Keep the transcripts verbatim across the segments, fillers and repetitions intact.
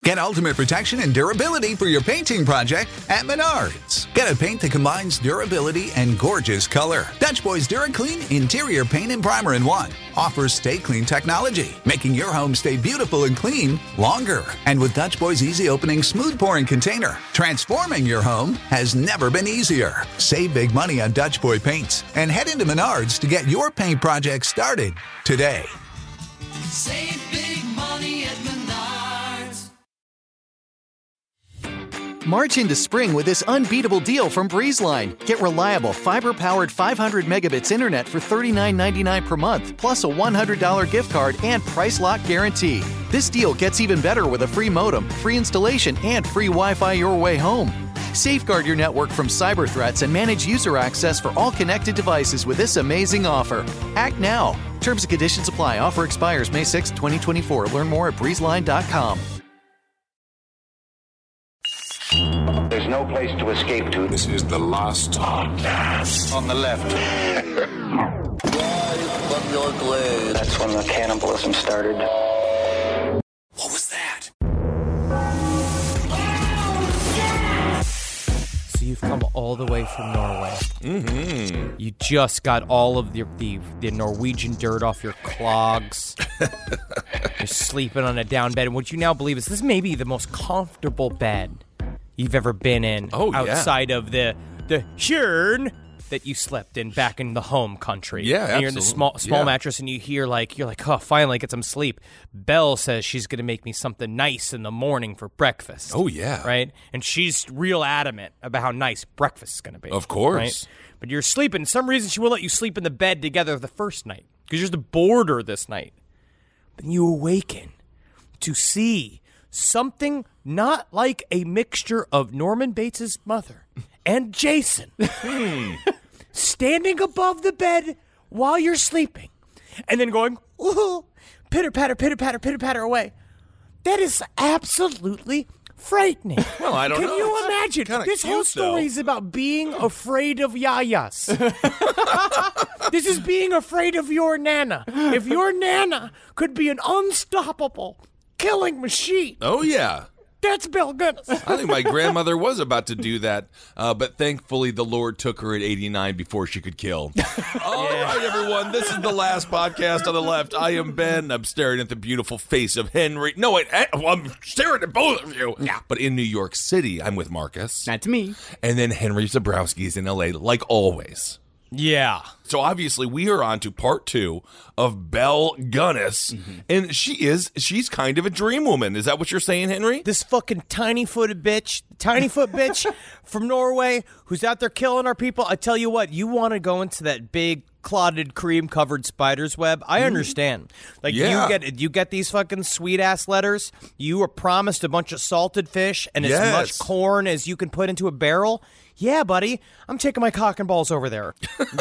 Get ultimate protection and durability for your painting project at Menards. Get a paint that combines durability and gorgeous color. Dutch Boy's DuraClean Interior Paint and Primer in one offers Stay Clean technology, making your home stay beautiful and clean longer. And with Dutch Boy's easy opening, smooth pouring container, transforming your home has never been easier. Save big money on Dutch Boy paints and head into Menards to get your paint project started today. Save big money at Menards. March into spring with this unbeatable deal from BreezeLine. Get reliable, fiber-powered five hundred megabits internet for thirty-nine ninety-nine per month, plus a one hundred dollars gift card and price lock guarantee. This deal gets even better with a free modem, free installation, and free Wi-Fi your way home. Safeguard your network from cyber threats and manage user access for all connected devices with this amazing offer. Act now. Terms and conditions apply. Offer expires May sixth, twenty twenty-four. Learn more at breeze line dot com. There's no place to escape to. This is the last podcast. On the left. From your glade. That's when the cannibalism started. What was that? So you've come all the way from Norway. Mm-hmm. You just got all of the, the, the Norwegian dirt off your clogs. You're sleeping on a down bed. And what you now believe is this may be the most comfortable bed you've ever been in oh, outside yeah. of the the Tjörn that you slept in back in the home country. Yeah, and absolutely. you're in the small small yeah. mattress and you hear like you're like, oh, finally get some sleep. Belle says she's gonna make me something nice in the morning for breakfast. Oh yeah. Right? And she's real adamant about how nice breakfast is gonna be. Of course. Right? But you're sleeping. For some reason she won't let you sleep in the bed together the first night. Because you're just bored her this night. Then you awaken to see something not like a mixture of Norman Bates' mother and Jason standing above the bed while you're sleeping and then going, ooh, pitter patter, pitter patter, pitter patter away. That is absolutely frightening. Well, I don't Can know. you It's imagine? kinda This cute, whole story though. is about being afraid of yayas. This is being afraid of your Nana. If your Nana could be an unstoppable killing machine, Oh yeah. that's Belle Gunness. I think my grandmother was about to do that, uh, but thankfully the Lord took her at eighty-nine before she could kill. All right, everyone, this is the last podcast on the left. I am Ben. I'm staring at the beautiful face of Henry. No, wait, eh, well, I'm staring at both of you. Yeah. But in New York City, I'm with Marcus. That's me. And then Henry Zabrowski is in L A, like always. Yeah. So obviously we are on to part two of Belle Gunness, Mm-hmm. and she is, she's kind of a dream woman. Is that what you're saying, Henry? This fucking tiny-footed bitch, tiny-foot bitch from Norway who's out there killing our people. I tell you what, you want to go into that big clotted cream-covered spider's web, I understand. Like, Yeah. you get you get these fucking sweet-ass letters, you are promised a bunch of salted fish and as Yes. much corn as you can put into a barrel. Yeah, buddy, I'm taking my cock and balls over there.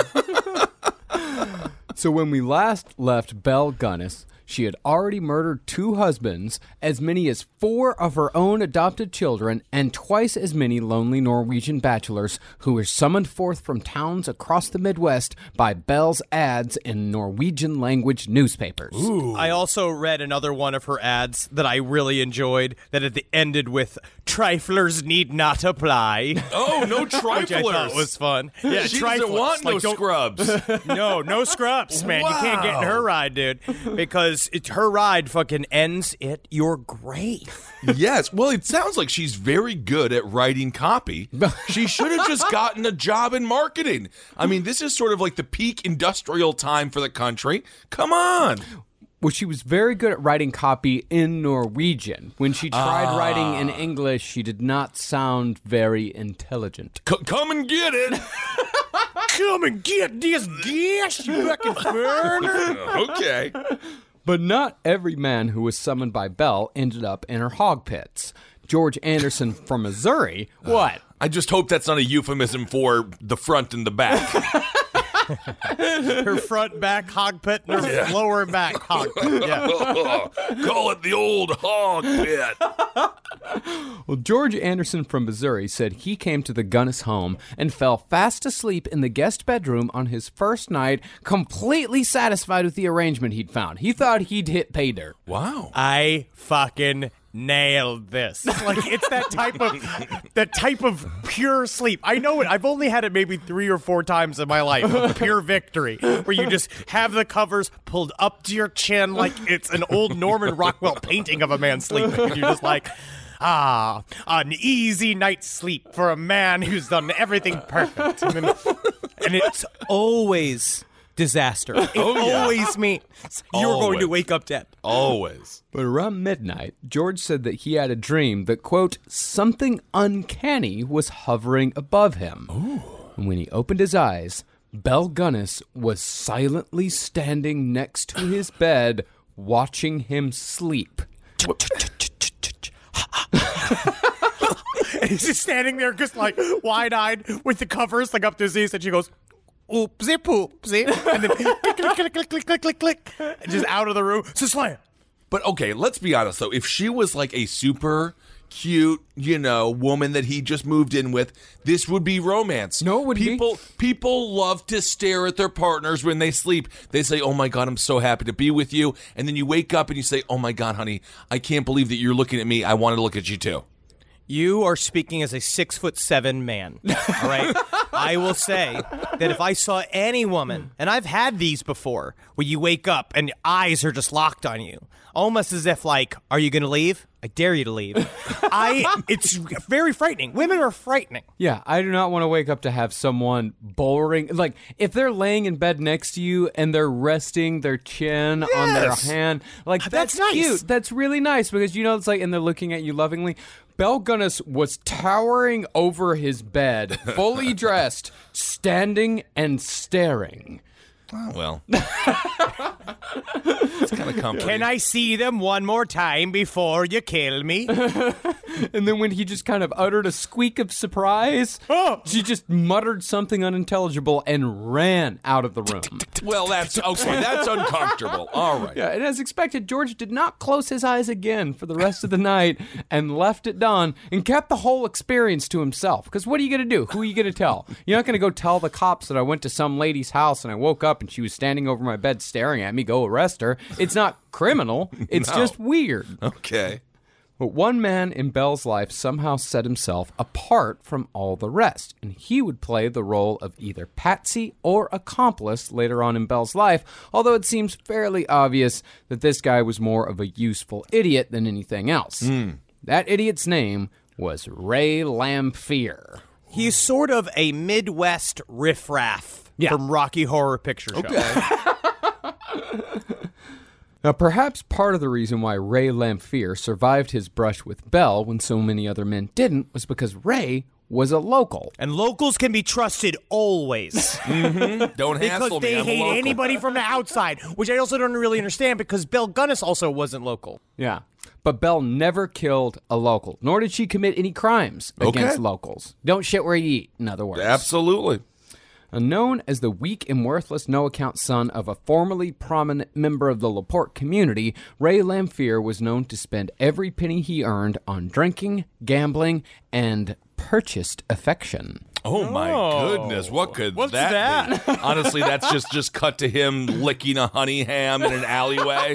So when we last left Belle Gunness, she had already murdered two husbands, as many as four of her own adopted children, and twice as many lonely Norwegian bachelors who were summoned forth from towns across the Midwest by Belle's ads in Norwegian-language newspapers. I also read another one of her ads that I really enjoyed, that it ended with, "Triflers need not apply." Oh, no Which I thought triflers. was fun. Yeah, She triflers. doesn't want no Like, don't- scrubs. No, no scrubs, man. You can't get in her ride, dude, because it, her ride fucking ends at your grave. Yes. Well, it sounds like she's very good at writing copy. She should have just gotten a job in marketing. I mean, this is sort of like the peak industrial time for the country. Come on. Well, she was very good at writing copy in Norwegian. When she tried writing in English, she did not sound very intelligent. C- come and get it. Come and get this gas, you fucking foreigner. Okay. But not every man who was summoned by Belle ended up in her hog pits. George Anderson from Missouri, what? I just hope that's not a euphemism for the front and the back. Her front back hog pit and her lower back hog pit. Yeah. Call it the old hog pit. Well, George Anderson from Missouri said he came to the Gunness home and fell fast asleep in the guest bedroom on his first night, completely satisfied with the arrangement he'd found. He thought he'd hit pay dirt. Wow. I fucking nailed this. Like, it's that type of that type of pure sleep. I know it. I've only had it maybe three or four times in my life of pure victory, where you just have the covers pulled up to your chin like it's an old Norman Rockwell painting of a man sleeping. And you're just like, ah, an easy night's sleep for a man who's done everything perfect. And, then, and it's always disaster. It Oh, yeah. always means you're going to Always. wake up dead. Always. But around midnight, George said that he had a dream that, quote, something uncanny was hovering above him. Ooh. And when he opened his eyes, Belle Gunness was silently standing next to his bed, watching him sleep. And he's just standing there just like wide-eyed with the covers like up to his knees, and she goes, oopsie poopsie, and then click, click, click, click, click, click, click, click, and just out of the room. So slam. But okay, let's be honest though. If she was like a super cute, you know, woman that he just moved in with, this would be romance. No, it wouldn't be. people, People love to stare at their partners when they sleep. They say, "Oh my God, I'm so happy to be with you," and then you wake up and you say, "Oh my God, honey, I can't believe that you're looking at me. I want to look at you too." You are speaking as a six foot seven man. All right. I will say that if I saw any woman, and I've had these before, where you wake up and your eyes are just locked on you, almost as if like, are you going to leave? I dare you to leave. I. It's very frightening. Women are frightening. Yeah, I do not want to wake up to have someone boring. Like, if they're laying in bed next to you and they're resting their chin on their Yes. hand, like, that's, That's nice. cute. That's really nice because, you know, it's like, and they're looking at you lovingly. Belle Gunness was towering over his bed, fully dressed, standing and staring. Oh, well, it's kind of comforting. Can I see them one more time before you kill me? And then when he just kind of uttered a squeak of surprise, Oh. she just muttered something unintelligible and ran out of the room. Well, that's okay. That's uncomfortable. All right. Yeah, and as expected, George did not close his eyes again for the rest of the night and left it done and kept the whole experience to himself. Because what are you going to do? Who are you going to tell? You're not going to go tell the cops that I went to some lady's house and I woke up and she was standing over my bed staring at me. Go arrest her. It's not criminal. It's No. just weird. Okay. But one man in Belle's life somehow set himself apart from all the rest, and he would play the role of either patsy or accomplice later on in Belle's life, although it seems fairly obvious that this guy was more of a useful idiot than anything else. Mm. That idiot's name was Ray Lamphere. He's sort of a Midwest riffraff Yeah. from Rocky Horror Picture Show. Now, perhaps part of the reason why Ray Lamphere survived his brush with Belle when so many other men didn't was because Ray was a local. And locals can be trusted always. Mm-hmm. Don't Because hassle me. they I'm a hate local. anybody from the outside, which I also don't really understand because Belle Gunness also wasn't local. Yeah. But Belle never killed a local, nor did she commit any crimes Okay. against locals. Don't shit where you eat, in other words. Absolutely. Known as the weak and worthless no-account son of a formerly prominent member of the LaPorte community, Ray Lamphere was known to spend every penny he earned on drinking, gambling, and purchased affection. Oh my Oh. goodness, what could What's that, that? be? Honestly, that's just just cut to him licking a honey ham in an alleyway.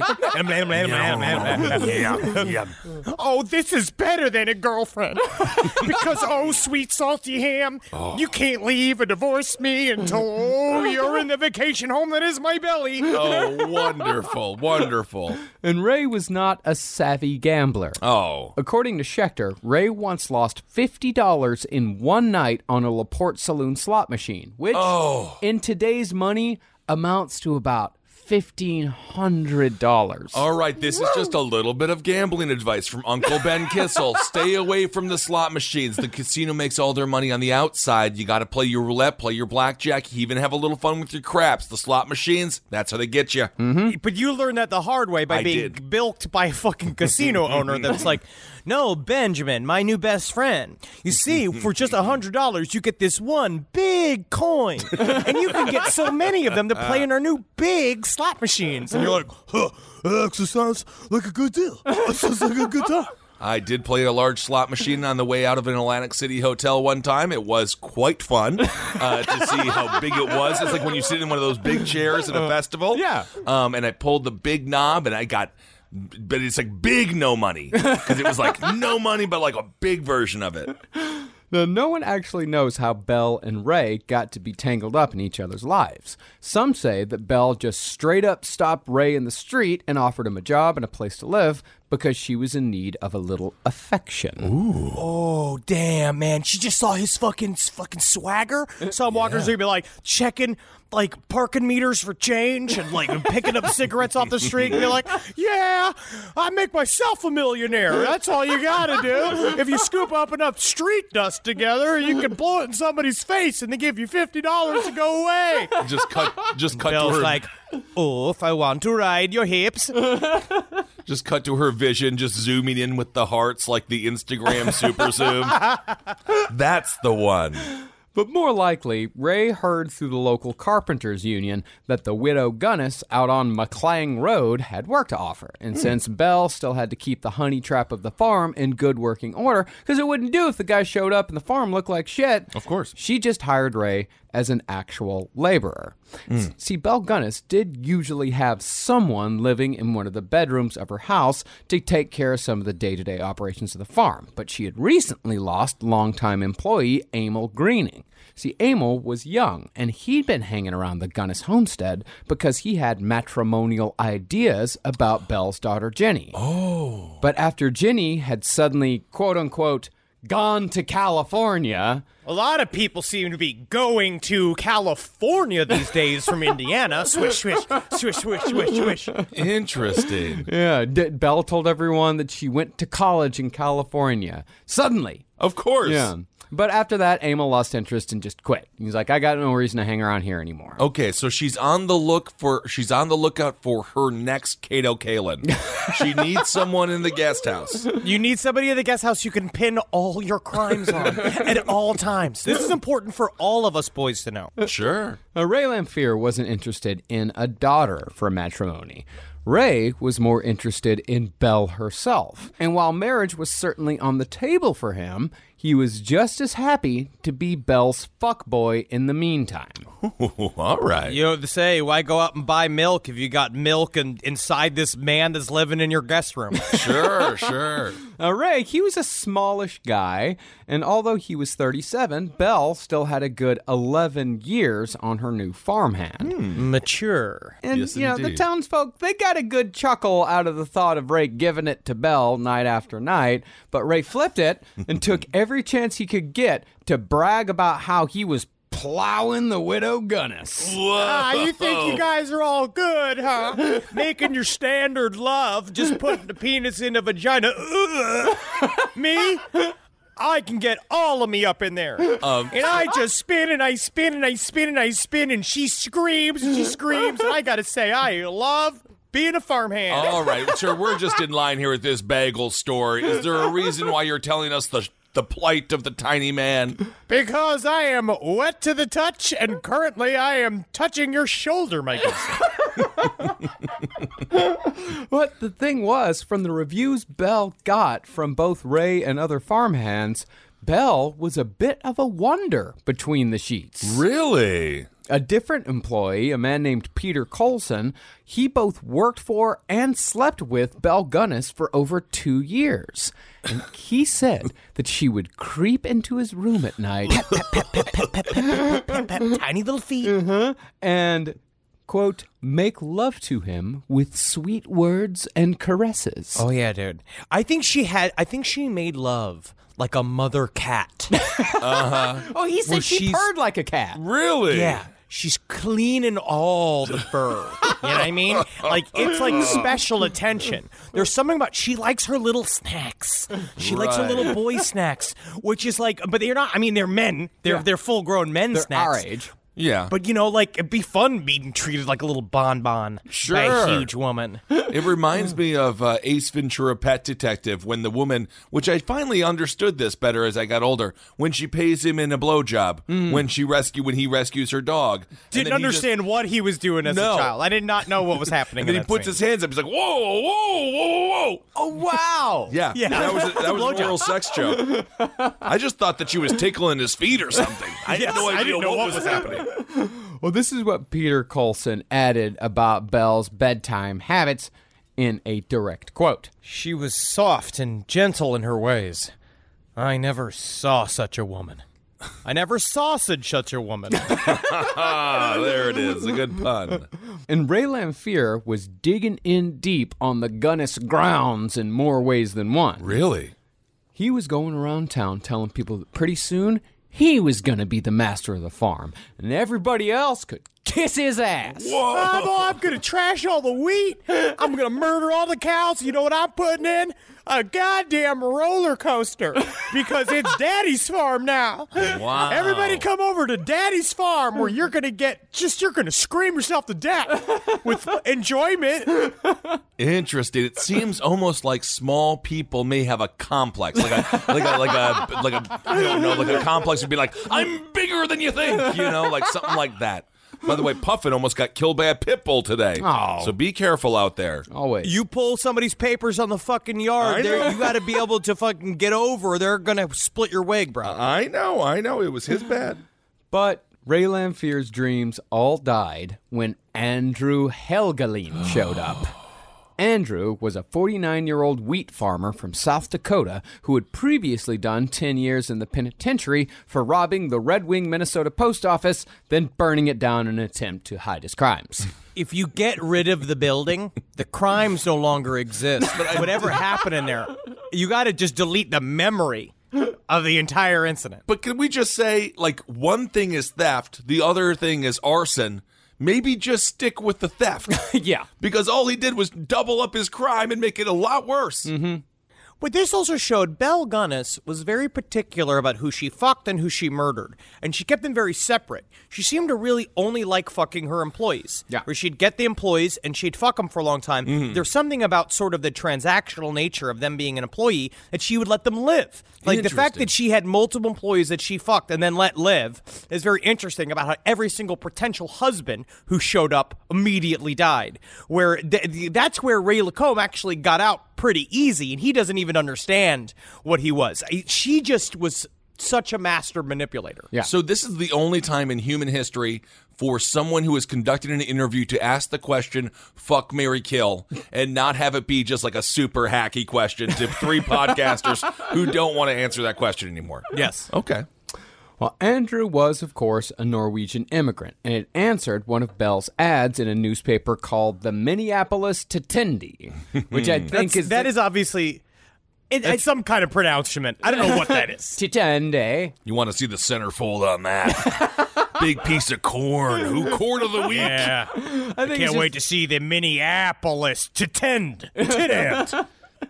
Oh, this is better than a girlfriend. Because, oh, sweet salty ham, you can't leave or divorce me until, oh, you're in the vacation home that is my belly. Oh, wonderful, wonderful. And Ray was not a savvy gambler. Oh, According to Schechter, Ray once lost fifty dollars in one night on a LaPorte Saloon slot machine, which, Oh. in today's money, amounts to about fifteen hundred dollars. all right. This is just a little bit of gambling advice from Uncle Ben Kissel. Stay away from the slot machines. The casino makes all their money on the outside. You got to play your roulette, play your blackjack, you even have a little fun with your craps. The slot machines, that's how they get you. But you learned that the hard way by I being did. bilked by a fucking casino owner that's like, no, Benjamin, my new best friend. You see, for just one hundred dollars, you get this one big coin. And you can get so many of them to play in our new big slot machines. And you're like, huh, that actually sounds like a good deal. That sounds like a good time. I did play a large slot machine on the way out of an Atlantic City hotel one time. It was quite fun uh, to see how big it was. It's like when you sit in one of those big chairs at a festival. yeah. Um, and I pulled the big knob, and I got but it's like big no money because it was like no money, but like a big version of it. Now, no one actually knows how Belle and Ray got to be tangled up in each other's lives. Some say that Belle just straight up stopped Ray in the street and offered him a job and a place to live because she was in need of a little affection. Ooh. Oh, damn, man. She just saw his fucking fucking swagger. Some walkers would be like checking like parking meters for change and like picking up cigarettes off the street and be like, yeah, I make myself a millionaire. That's all you gotta do. If you scoop up enough street dust together, you can blow it in somebody's face and they give you fifty dollars to go away. Just cut, just cut Bell's to her. like, oh, if I want to ride your hips. Just cut to her vision, just zooming in with the hearts like the Instagram super zoom. That's the one. But more likely, Ray heard through the local carpenters union that the widow Gunnis out on McClang Road had work to offer. And mm. since Belle still had to keep the honey trap of the farm in good working order, because it wouldn't do if the guy showed up and the farm looked like shit. Of course. She just hired Ray as an actual laborer. Mm. See, Belle Gunnis did usually have someone living in one of the bedrooms of her house to take care of some of the day-to-day operations of the farm, but she had recently lost longtime employee Emil Greening. See, Emil was young, and he'd been hanging around the Gunnis homestead because he had matrimonial ideas about Belle's daughter Jenny. Oh. But after Jenny had suddenly, quote-unquote, gone to California... A lot of people seem to be going to California these days from Indiana. Swish, swish, swish, swish, swish, swish. Interesting. Yeah, D- Belle told everyone that she went to college in California. Suddenly. Of course. Yeah. But after that, Emil lost interest and just quit. He's like, I got no reason to hang around here anymore. Okay, so she's on the look for she's on the lookout for her next Kato Kalin. She needs someone in the guest house. You need somebody in the guest house you can pin all your crimes on at all times. This is important for all of us boys to know. Sure. Now, Ray Lamphere wasn't interested in a daughter for matrimony. Ray was more interested in Belle herself. And while marriage was certainly on the table for him, he was just as happy to be Belle's fuckboy in the meantime. Ooh, all right. You know what to say, why go out and buy milk if you got milk and inside this man that's living in your guest room? Sure, sure. Now, Ray, he was a smallish guy, and although he was thirty-seven, Belle still had a good eleven years on her new farmhand. Hmm. Mature. And, yes, you know, the indeed. townsfolk, they got a good chuckle out of the thought of Ray giving it to Belle night after night, but Ray flipped it and took every chance he could get to brag about how he was plowing the widow Gunnis. Ah, you think you guys are all good, huh? Making your standard love, just putting the penis in the vagina. Ugh. Me? I can get all of me up in there. Um, and I just spin and I spin and I spin and I spin and she screams and she screams. And I got to say, I love being a farmhand. All right, sir, we're just in line here at this bagel store. Is there a reason why you're telling us the the plight of the tiny man? Because I am wet to the touch, and currently I am touching your shoulder, Michael. What the thing was, from the reviews Belle got from both Ray and other farmhands, Belle was a bit of a wonder between the sheets. Really? A different employee, a man named Peter Colson, he both worked for and slept with Belle Gunnis for over two years. And he said that she would creep into his room at night. Tiny little feet. Uh-huh, and, quote, make love to him with sweet words and caresses. Oh, yeah, dude. I think she had, I think she made love like a mother cat. Uh-huh. Oh, he said Well, she she's- purred like a cat. Really? Yeah. She's cleaning all the fur. You know what I mean? Like, it's like special attention. There's something about, she likes her little snacks. She likes her Right. little boy snacks, which is like, but they're not, I mean, they're men. They're, Yeah. they're full-grown men They're snacks. our age. Yeah. But, you know, like, it'd be fun being treated like a little bonbon by Sure. a huge woman. It reminds me of uh, Ace Ventura: Pet Detective, when the woman, which I finally understood this better as I got older, when she pays him in a blowjob, Mm. when she rescue, when he rescues her dog, and Didn't then he just- understand what he was doing as No. a child. I did not know what was happening. and then in he that puts scene. his hands up. He's like, "Whoa, whoa, whoa, whoa!" Oh, wow. Yeah, Yeah. that was a, that was a Blowjob. oral sex joke. I just thought that she was tickling his feet or something. I had Yes, no I idea didn't know what, what was was happening. Well, this is what Peter Colson added about Belle's bedtime habits. in a direct quote. She was soft and gentle in her ways. I never saw such a woman. I never sausage such a woman. Ah, there it is. A good pun. And Ray Lamphere was digging in deep on the Gunnis grounds in more ways than one. Really? He was going around town telling people that pretty soon he was going to be the master of the farm, and everybody else could kiss his ass. Oh, boy, I'm going to trash all the wheat. I'm going to murder all the cows. You know what I'm putting in? A goddamn roller coaster, because it's Daddy's farm now. Wow. Everybody come over to Daddy's farm, where you're going to get, just, you're going to scream yourself to death with enjoyment. Interesting. It seems almost like small people may have a complex, like a, like a, like a, like a, I don't know, like a complex would be like, I'm bigger than you think, you know, like something like that. By the way, Puffin almost got killed by a pit bull today. Oh. So be careful out there. Always. You pull somebody's papers on the fucking yard, I there- know. you got to be able to fucking get over, or they're going to split your wig, bro. I know, I know. It was his bad. But Ray Lamphere's dreams all died when Andrew Helgelien showed up. Andrew was a forty-nine-year-old wheat farmer from South Dakota who had previously done ten years in the penitentiary for robbing the Red Wing, Minnesota post office, then burning it down in an attempt to hide his crimes. If you get rid of the building, the crimes no longer exist. But whatever happened in there, you got to just delete the memory of the entire incident. But can we just say, like, one thing is theft, the other thing is arson? Maybe just stick with the theft. Yeah. Because all he did was double up his crime and make it a lot worse. Mm-hmm. But this also showed Belle Gunnis was very particular about who she fucked and who she murdered. And she kept them very separate. She seemed to really only like fucking her employees. Yeah. Where she'd get the employees and she'd fuck them for a long time. Mm-hmm. There's something about sort of the transactional nature of them being an employee that she would let them live. Like the fact Interesting. that she had multiple employees that she fucked and then let live is very interesting about how every single potential husband who showed up immediately died. Where th- th- that's where Ray Lacombe actually got out pretty easy, and he doesn't even understand what he was. I- She just was such a master manipulator. Yeah. So this is the only time in human history for someone who is conducting an interview to ask the question, fuck, marry, kill, and not have it be just like a super hacky question to three podcasters who don't want to answer that question anymore. Yes. Okay. Well, Andrew was, of course, a Norwegian immigrant, and had answered one of Belle's ads in a newspaper called the Minneapolis Titendi, which I think That's, is... that the- is obviously it, it's some kind of pronouncement. I don't know what that is. Titende. You want to see the centerfold on that? Big piece of corn. Who corn of the week? Yeah. I think Can't it's just- wait to see the Minneapolis Titend. Titend.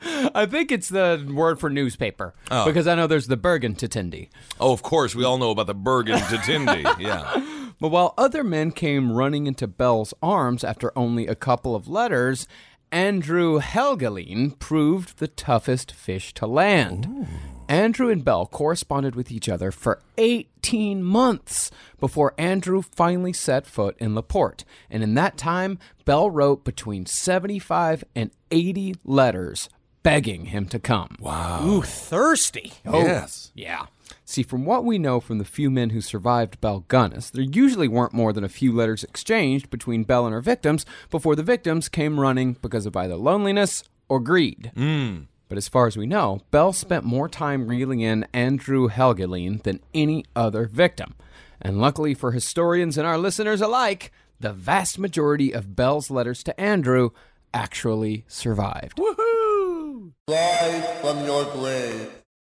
I think it's the word for newspaper, Oh. because I know there's the Bergen Titendi. Oh, of course. We all know about the Bergen Titindi. Yeah. But while other men came running into Belle's arms after only a couple of letters, Andrew Helgelien proved the toughest fish to land. Ooh. Andrew and Belle corresponded with each other for eighteen months before Andrew finally set foot in LaPorte. And in that time, Belle wrote between seventy-five and eighty letters begging him to come. Wow. Ooh, thirsty. Oh, Yes. Yeah. See, from what we know from the few men who survived Belle Gunnis, there usually weren't more than a few letters exchanged between Belle and her victims before the victims came running because of either loneliness or greed. Mm. But as far as we know, Belle spent more time reeling in Andrew Helgelien than any other victim. And luckily for historians and our listeners alike, the vast majority of Belle's letters to Andrew actually survived. Woohoo! Live from your grave.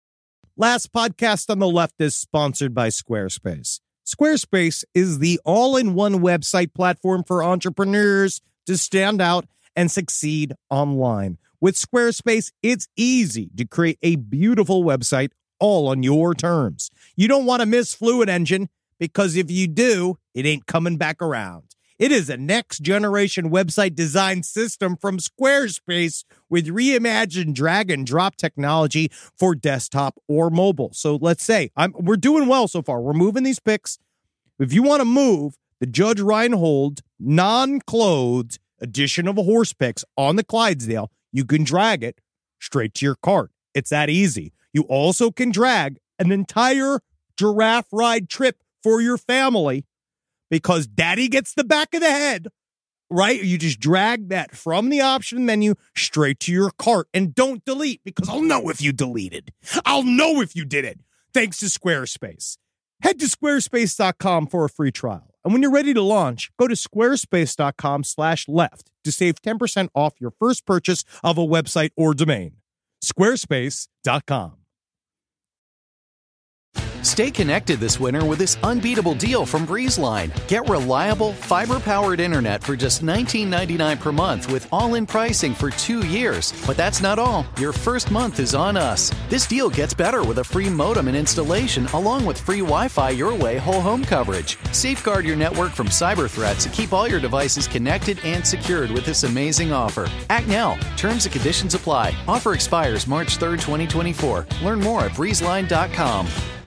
Last podcast on the left is sponsored by Squarespace. Squarespace is the all-in-one website platform for entrepreneurs to stand out and succeed online. With Squarespace, it's easy to create a beautiful website all on your terms. You don't want to miss Fluid Engine, because if you do, it ain't coming back around. It is a next-generation website design system from Squarespace with reimagined drag-and-drop technology for desktop or mobile. So let's say I'm, we're doing well so far. We're moving these pics. If you want to move the Judge Reinhold non-clothed edition of a horse picks on the Clydesdale, you can drag it straight to your cart. It's that easy. You also can drag an entire giraffe ride trip for your family, because daddy gets the back of the head right? You just drag that from the option menu straight to your cart and don't delete because I'll know if you deleted. I'll know if you did it. Thanks to Squarespace. Head to squarespace dot com for a free trial. And when you're ready to launch, go to squarespace dot com slash left to save ten percent off your first purchase of a website or domain. squarespace dot com. Stay connected this winter with this unbeatable deal from BreezeLine. Get reliable, fiber-powered internet for just nineteen ninety-nine per month with all-in pricing for two years. But that's not all. Your first month is on us. This deal gets better with a free modem and installation along with free Wi-Fi your way whole home coverage. Safeguard your network from cyber threats and keep all your devices connected and secured with this amazing offer. Act now. Terms and conditions apply. Offer expires March third, twenty twenty-four. Learn more at breeze line dot com.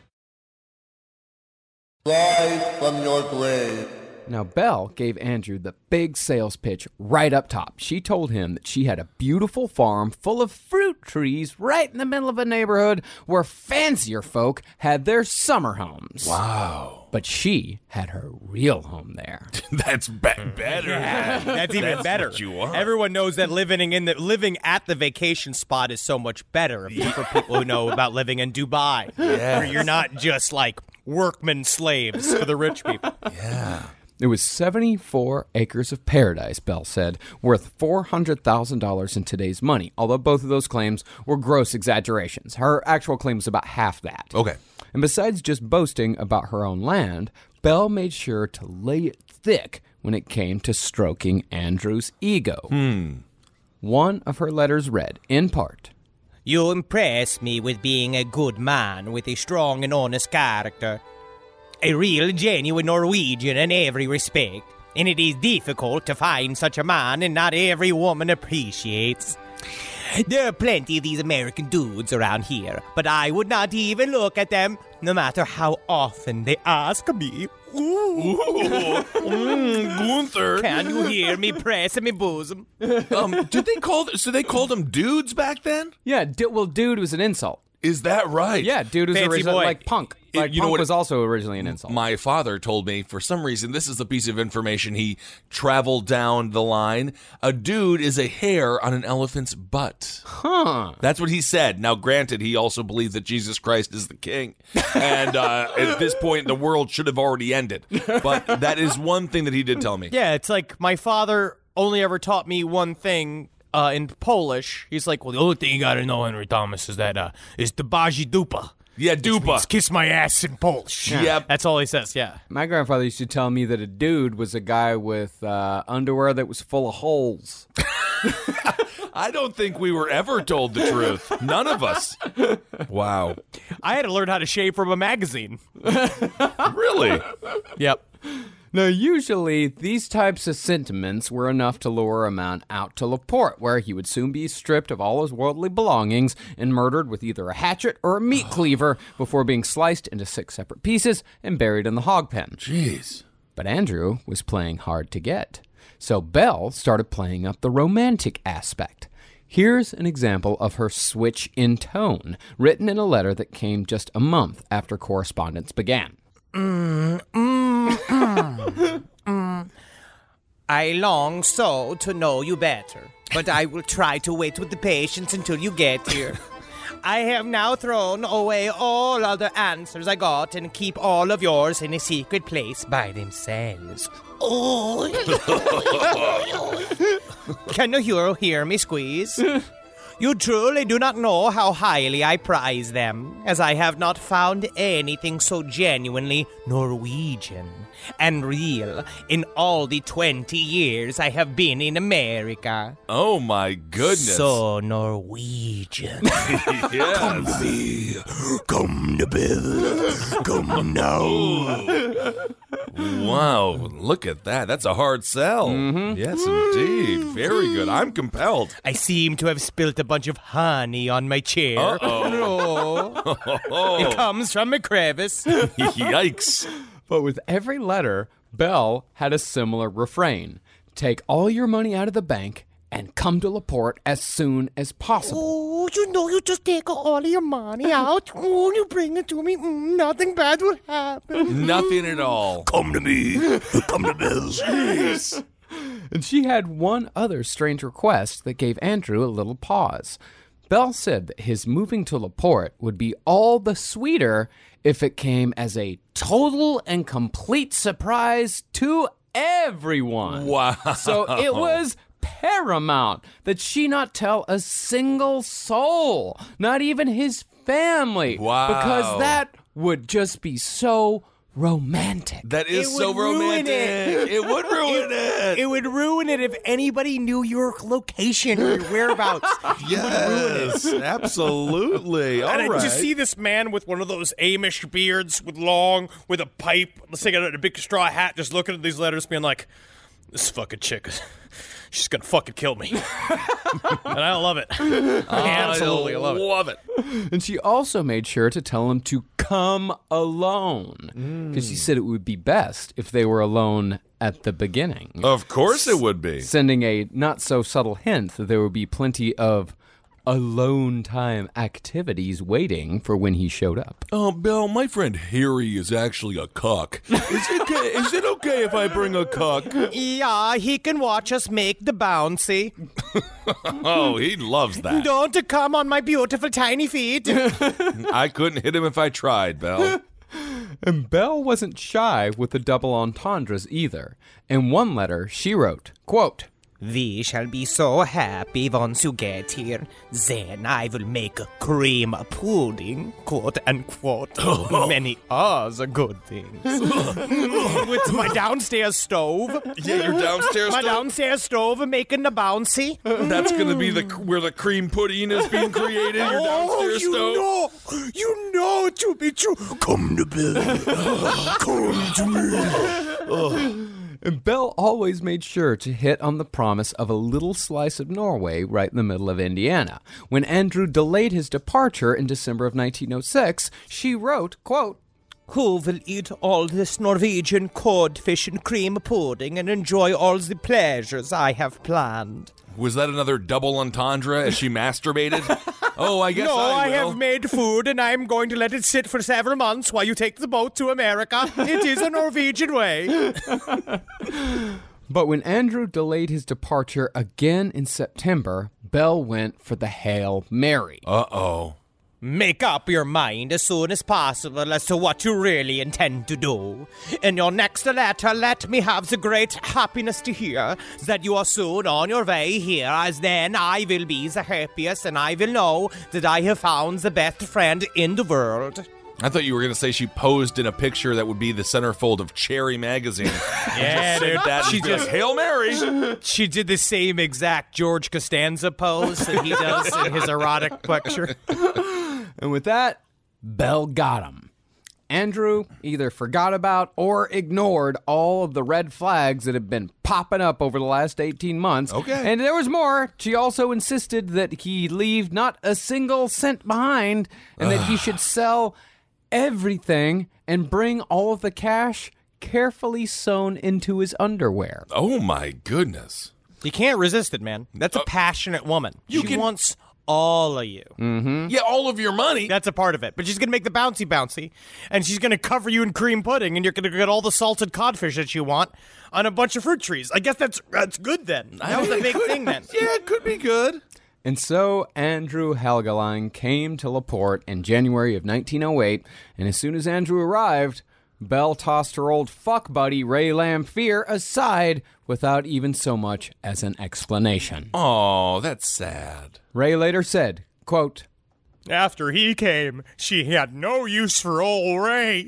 Rise from your grave. Now, Belle gave Andrew the big sales pitch right up top. She told him that she had a beautiful farm full of fruit trees right in the middle of a neighborhood where fancier folk had their summer homes. Wow. But she had her real home there. That's be- better. Yeah, that's even That's better. what you want. Everyone knows that living in the living at the vacation spot is so much better for people who know about living in Dubai, where you're not just like workman slaves for the rich people. Yeah. It was seventy-four acres of paradise, Belle said, worth four hundred thousand dollars in today's money, although both of those claims were gross exaggerations. Her actual claim was about half that. Okay. And besides just boasting about her own land, Belle made sure to lay it thick when it came to stroking Andrew's ego. Hmm. One of her letters read, in part, You impress me with being a good man with a strong and honest character. A real, genuine Norwegian in every respect. And it is difficult to find such a man, and not every woman appreciates. There are plenty of these American dudes around here, but I would not even look at them, no matter how often they ask me. Ooh. Mm, Gunther. Can you hear me pressing my bosom? Um, did they call? So they called them dudes back then? yeah, d- well, dude was an insult. Is that right? Yeah, dude was Fancy originally boy. like punk. It- Like you know punk what- was also originally an insult. My father told me, for some reason, this is the piece of information he traveled down the line. A dude is a hair on an elephant's butt. Huh. That's what he said. Now, granted, he also believed that Jesus Christ is the king. And uh, at this point, the world should have already ended. But that is one thing that he did tell me. Yeah, it's like my father only ever taught me one thing uh, in Polish. He's like, well, the only thing you got to know, Henry Thomas, is that uh, is the Baji Dupa. Yeah, Which means dupa. kiss my ass in Polish. Yep. That's all he says, yeah. My grandfather used to tell me that a dude was a guy with uh, underwear that was full of holes. I don't think we were ever told the truth. None of us. Wow. I had to learn how to shave from a magazine. Really? Yep. Now, usually, these types of sentiments were enough to lure a man out to Laporte, where he would soon be stripped of all his worldly belongings and murdered with either a hatchet or a meat cleaver before being sliced into six separate pieces and buried in the hog pen. Jeez. But Andrew was playing hard to get. So Belle started playing up the romantic aspect. Here's an example of her switch in tone, written in a letter that came just a month after correspondence began. Mm, mm, mm, mm. I long so to know you better, but I will try to wait with the patience until you get here. I have now thrown away all other answers I got and keep all of yours in a secret place by themselves. Oh. Can you hear, hear me squeeze? You truly do not know how highly I prize them, as I have not found anything so genuinely Norwegian and real in all the twenty years I have been in America. Oh, my goodness. So Norwegian. Yes. Come to me. Come to Bill. Come now. Wow, look at that. That's a hard sell. Mm-hmm. Yes, indeed. Very good. I'm compelled. I seem to have spilt a bunch of honey on my chair. Uh-oh. No. It comes from a crevice. Yikes. But with every letter, Belle had a similar refrain. Take all your money out of the bank and come to Laporte as soon as possible. Oh, you know, you just take all of your money out. Oh, you bring it to me. Mm, nothing bad will happen. Nothing at all. Come to me. Come to Bill. Jeez. And she had one other strange request that gave Andrew a little pause. Belle said that his moving to LaPorte would be all the sweeter if it came as a total and complete surprise to everyone. Wow. So it was paramount that she not tell a single soul, not even his family. Wow. Because that would just be so romantic. That is It so would ruin romantic. it. It would ruin it. It would ruin it if anybody knew your location or your whereabouts. Yes, absolutely. All and right. I just see this man with one of those Amish beards with long, with a pipe, let's say a big straw hat, just looking at these letters being like, this fucking chick, she's gonna fucking kill me. And I love it. Absolutely, I love it. Love it. And she also made sure to tell him to come alone. Because she said it would be best if they were alone at the beginning. Of course it would be. Sending a not-so-subtle hint that there would be plenty of alone time activities waiting for when he showed up. Oh, Bill, my friend Harry is actually a cuck. Is it okay, is it okay if I bring a cuck? Yeah, he can watch us make the bouncy. Oh, he loves that. Don't come on my beautiful tiny feet. I couldn't hit him if I tried, Belle. And Belle wasn't shy with the double entendres either. In one letter, she wrote, quote, We shall be so happy once you get here. Then I will make a cream pudding, quote unquote. Many other good things. With my downstairs stove. Yeah, your downstairs My stove? downstairs stove making the bouncy. That's going to be the where the cream pudding is being created, your downstairs you stove? know, you know it to be true. Come to bed. Come to me. And Belle always made sure to hit on the promise of a little slice of Norway right in the middle of Indiana. When Andrew delayed his departure in December of nineteen oh six, she wrote, quote, Who will eat all this Norwegian codfish and cream pudding and enjoy all the pleasures I have planned? Was that another double entendre as she masturbated? Oh, I guess no, I I, will. have made food and I'm going to let it sit for several months while you take the boat to America. It is a Norwegian way. But when Andrew delayed his departure again in September, Belle went for the Hail Mary. Uh-oh. Make up your mind as soon as possible as to what you really intend to do. In your next letter, let me have the great happiness to hear that you are soon on your way here, as then I will be the happiest and I will know that I have found the best friend in the world. I thought you were going to say she posed in a picture that would be the centerfold of Cherry magazine. Yeah, Said dude. that She and be just- like, Hail Mary. She did the same exact George Costanza pose that he does in his erotic picture. And with that, Belle got him. Andrew either forgot about or ignored all of the red flags that have been popping up over the last eighteen months. Okay. And there was more. She also insisted that he leave not a single cent behind and that he should sell everything and bring all of the cash carefully sewn into his underwear. Oh, my goodness. You can't resist it, man. That's a passionate woman. you she can- wants all of you. Yeah, all of your money. That's a part of it. But she's going to make the bouncy bouncy, and she's going to cover you in cream pudding, and you're going to get all the salted codfish that you want on a bunch of fruit trees. I guess that's that's good then. That was a big thing then. Yeah, it could be good. And so Andrew Helgeline came to LaPorte in January of nineteen oh eight, and as soon as Andrew arrived, Belle tossed her old fuck buddy Ray Lamphere aside without even so much as an explanation. Oh, that's sad. Ray later said, quote, After he came, she had no use for old Ray.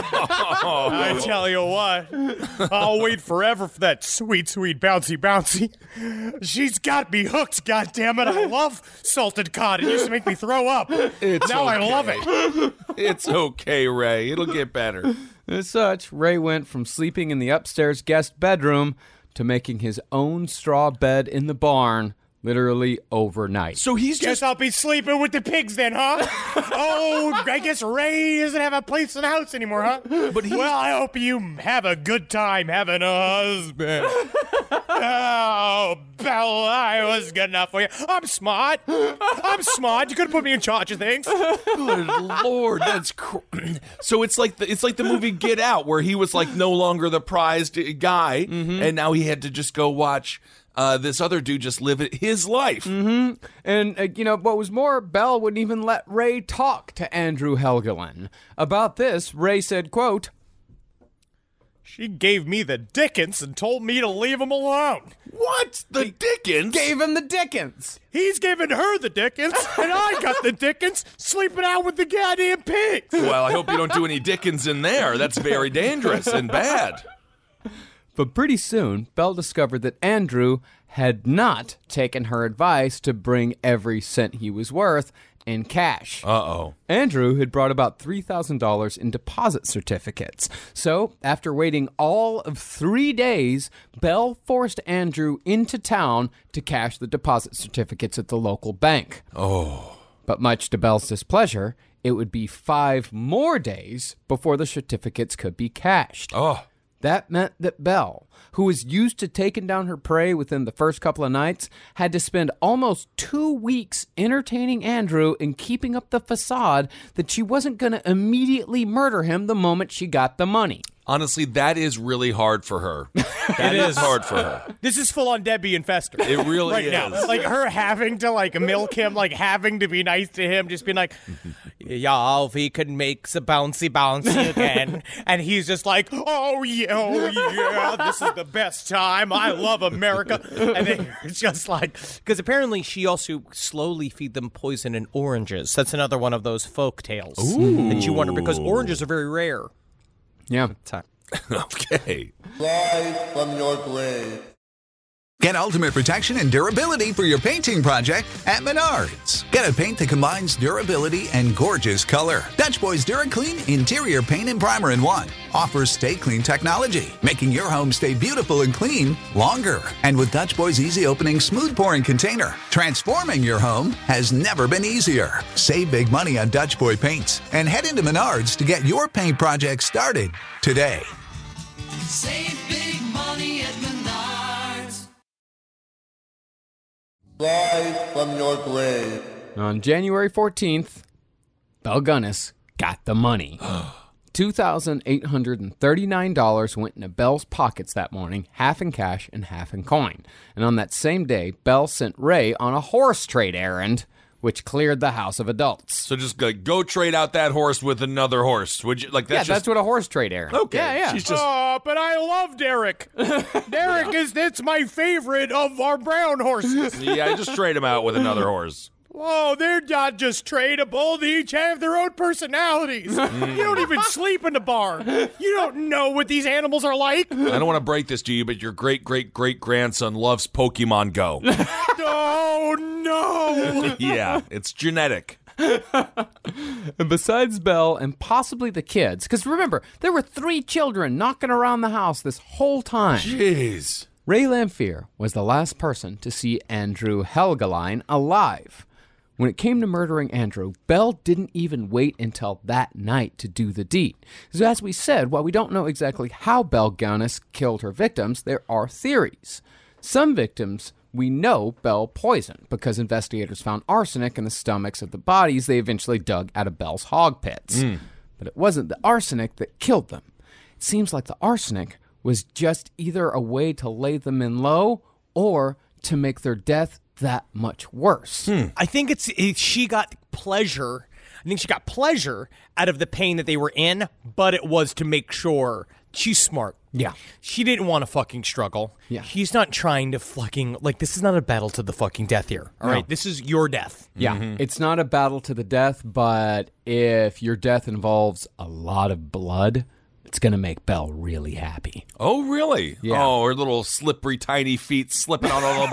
I tell you what, I'll wait forever for that sweet, sweet bouncy bouncy. She's got me hooked, goddammit. I love salted cod. It used to make me throw up. It's now I okay. love it. It's okay, Ray. It'll get better. As such, Ray went from sleeping in the upstairs guest bedroom to making his own straw bed in the barn Literally overnight. So he's Guess just I'll be sleeping with the pigs then, huh? Oh, I guess Ray doesn't have a place in the house anymore, huh? But well, I hope you have a good time having a husband. Oh, Bella, I was good enough for you. I'm smart. I'm smart. You could have put me in charge of things. Good Lord, that's cr- so. It's like the it's like the movie Get Out, where he was like no longer the prized guy, Mm-hmm. and now he had to just go watch uh, this other dude just live it- his life. Mm-hmm. And, uh, you know, what was more, Belle wouldn't even let Ray talk to Andrew Helgelin. About this, Ray said, quote, She gave me the Dickens and told me to leave him alone. What? The Dickens? Gave him the Dickens. He's giving her the Dickens, and I got the Dickens sleeping out with the goddamn pigs. Well, I hope you don't do any Dickens in there. That's very dangerous and bad. But pretty soon, Belle discovered that Andrew had not taken her advice to bring every cent he was worth in cash. Uh-oh. Andrew had brought about three thousand dollars in deposit certificates. So, after waiting all of three days, Belle forced Andrew into town to cash the deposit certificates at the local bank. Oh. But much to Belle's displeasure, it would be five more days before the certificates could be cashed. Oh. That meant that Belle, who was used to taking down her prey within the first couple of nights, had to spend almost two weeks entertaining Andrew and keeping up the facade that she wasn't going to immediately murder him the moment she got the money. Honestly, that is really hard for her. That It is is. hard for her. This is full on Debbie and Fester. It really right is. now. Like her having to like milk him, like having to be nice to him, just being like, yeah, if he could make the bouncy bouncy again. And he's just like, oh yeah, oh yeah, this is the best time. I love America. And then it's just like, because apparently she also slowly feed them poison and oranges. That's another one of those folk tales that you wonder, because oranges are very rare. Yeah. Time. Okay. Rise from your grave. Get ultimate protection and durability for your painting project at Menards. Get a paint that combines durability and gorgeous color. Dutch Boys DuraClean Interior Paint and Primer in one offers Stay Clean technology, making your home stay beautiful and clean longer. And with Dutch Boys Easy Opening Smooth Pouring Container, transforming your home has never been easier. Save big money on Dutch Boy paints and head into Menards to get your paint project started today. Save big money at Menards. Rise from your grave. On January fourteenth, Belle Gunness got the money. two thousand eight hundred thirty-nine dollars went into Belle's pockets that morning, half in cash and half in coin. And on that same day, Belle sent Ray on a horse trade errand, which cleared the house of adults. So just like, go trade out that horse with another horse. Would you like that's yeah, just that's what a horse trade errand. Okay. Yeah, yeah. She's just Oh, but I love Derek. Derek is that's my favorite of our brown horses. Yeah, just trade him out with another horse. Oh, they're not just tradable. They each have their own personalities. You don't even sleep in the barn. You don't know what these animals are like. I don't want to break this to you, but your great great great grandson loves Pokemon Go. Oh, no. Yeah, it's genetic. And besides Belle and possibly the kids, because remember, there were three children knocking around the house this whole time. Jeez. Ray Lamphere was the last person to see Andrew Helgelin alive. When it came to murdering Andrew, Belle didn't even wait until that night to do the deed. So as we said, while we don't know exactly how Belle Gunness killed her victims, there are theories. Some victims we know Belle poisoned because investigators found arsenic in the stomachs of the bodies they eventually dug out of Belle's hog pits. Mm. But it wasn't the arsenic that killed them. It seems like the arsenic was just either a way to lay them in low or to make their death that much worse. Hmm. I think it's it, she got pleasure. I think she got pleasure out of the pain that they were in, but it was to make sure she's smart. Yeah. She didn't want to fucking struggle. Yeah. She's not trying to fucking, like, this is not a battle to the fucking death here. All No. right. This is your death. Yeah. Mm-hmm. It's not a battle to the death, but if your death involves a lot of blood, it's going to make Belle really happy. Oh, really? Yeah. Oh, her little slippery, tiny feet slipping on all the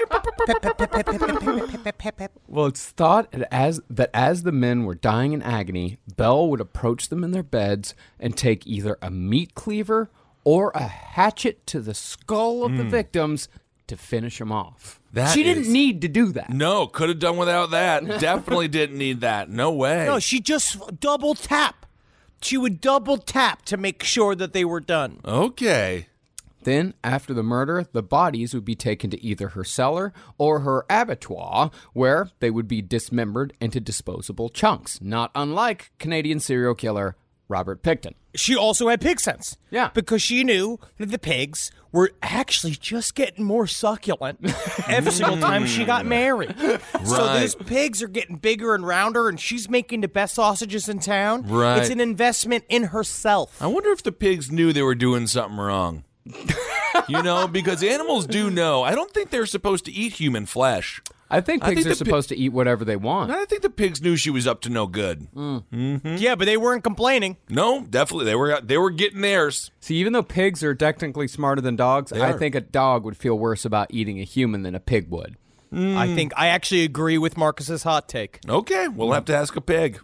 blood. Well, it's thought as that as the men were dying in agony, Belle would approach them in their beds and take either a meat cleaver or a hatchet to the skull of the victims to finish him off. That she didn't is- need to do that. No, could have done without that. Definitely didn't need that. No way. No, she just double tap. She would double tap to make sure that they were done. Okay. Then, after the murder, the bodies would be taken to either her cellar or her abattoir, where they would be dismembered into disposable chunks, not unlike Canadian serial killer Robert Pickton. She also had pig sense. Yeah. Because she knew that the pigs were actually just getting more succulent every single time she got married. So Right. these pigs are getting bigger and rounder, and she's making the best sausages in town. Right. It's an investment in herself. I wonder if the pigs knew they were doing something wrong. You know, because animals do know. I don't think they're supposed to eat human flesh. I think I pigs think are the pi- supposed to eat whatever they want. I think the pigs knew she was up to no good. Yeah, but they weren't complaining. No, definitely they were. They were getting theirs. See, even though pigs are technically smarter than dogs, They I are. think a dog would feel worse about eating a human than a pig would. I think I actually agree with Marcus's hot take. Okay, we'll have to ask a pig.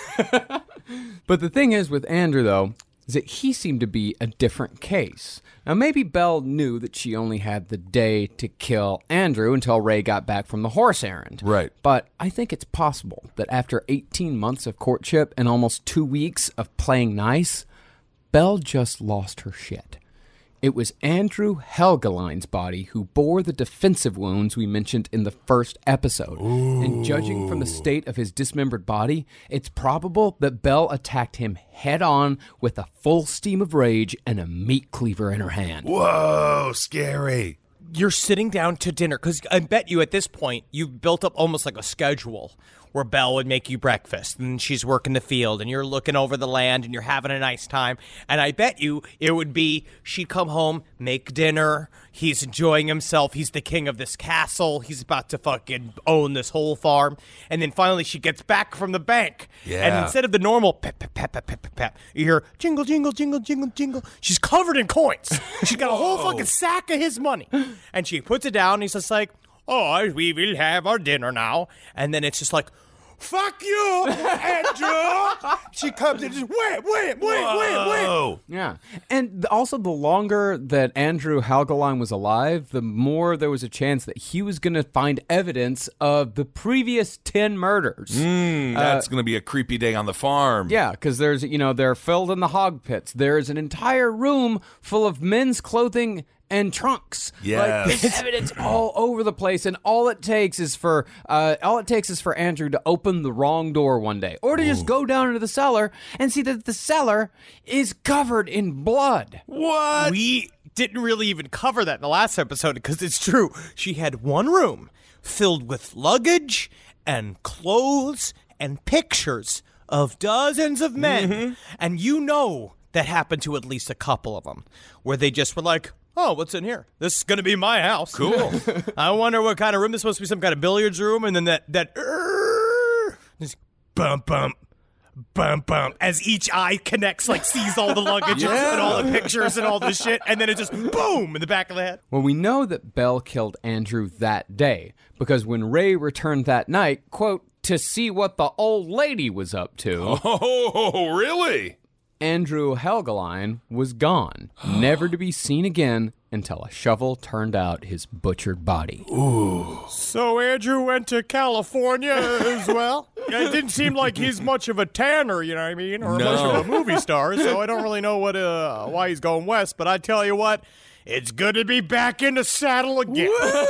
But the thing is with Andrew, though, is that he seemed to be a different case. Now, maybe Belle knew that she only had the day to kill Andrew until Ray got back from the horse errand. Right. But I think it's possible that after eighteen months of courtship and almost two weeks of playing nice, Belle just lost her shit. It was Andrew Helgeline's body who bore the defensive wounds we mentioned in the first episode. And judging from the state of his dismembered body, it's probable that Belle attacked him head-on with a full steam of rage and a meat cleaver in her hand. Whoa, scary. You're sitting down to dinner, because I bet you at this point, you've built up almost like a schedule where Belle would make you breakfast, and she's working the field, and you're looking over the land, and you're having a nice time. And I bet you it would be she'd come home, make dinner, he's enjoying himself, he's the king of this castle, he's about to fucking own this whole farm. And then finally she gets back from the bank. Yeah. And instead of the normal pep, pep, pep, pep, pep, pep, pep, you hear jingle, jingle, jingle, jingle, jingle. She's covered in coins. She's got a whole fucking sack of his money. And she puts it down, and he's just like, oh, we will have our dinner now. And then it's just like, fuck you, Andrew. She comes in and just, wait, wait, wait, wait, wait. Oh, Yeah. And th- also, the longer that Andrew Helgeline was alive, the more there was a chance that he was going to find evidence of the previous ten murders. that's going to be a creepy day on the farm. Yeah, because there's, you know, they're filled in the hog pits. There's an entire room full of men's clothing and trunks. Yes. Like, there's evidence all over the place, and all it takes is for uh, all it takes is for Andrew to open the wrong door one day, or to just go down into the cellar and see that the cellar is covered in blood. What? We didn't really even cover that in the last episode because it's true. She had one room filled with luggage and clothes and pictures of dozens of men. And you know that happened to at least a couple of them where they just were like, oh, what's in here? This is going to be my house. Cool. I wonder what kind of room. This is supposed to be some kind of billiards room. And then that, that, uh, this bump, bump, bump, bump, as each eye connects, like sees all the luggage Yeah. and all the pictures and all this shit. And then it just boom in the back of the head. Well, we know that Belle killed Andrew that day because when Ray returned that night, quote, to see what the old lady was up to, Oh, really? Andrew Helgeline was gone, never to be seen again until a shovel turned out his butchered body. So Andrew went to California as well? It didn't seem like he's much of a tanner, you know what I mean? Or No. much of a movie star, so I don't really know what uh, why he's going west. But I tell you what, it's good to be back in the saddle again.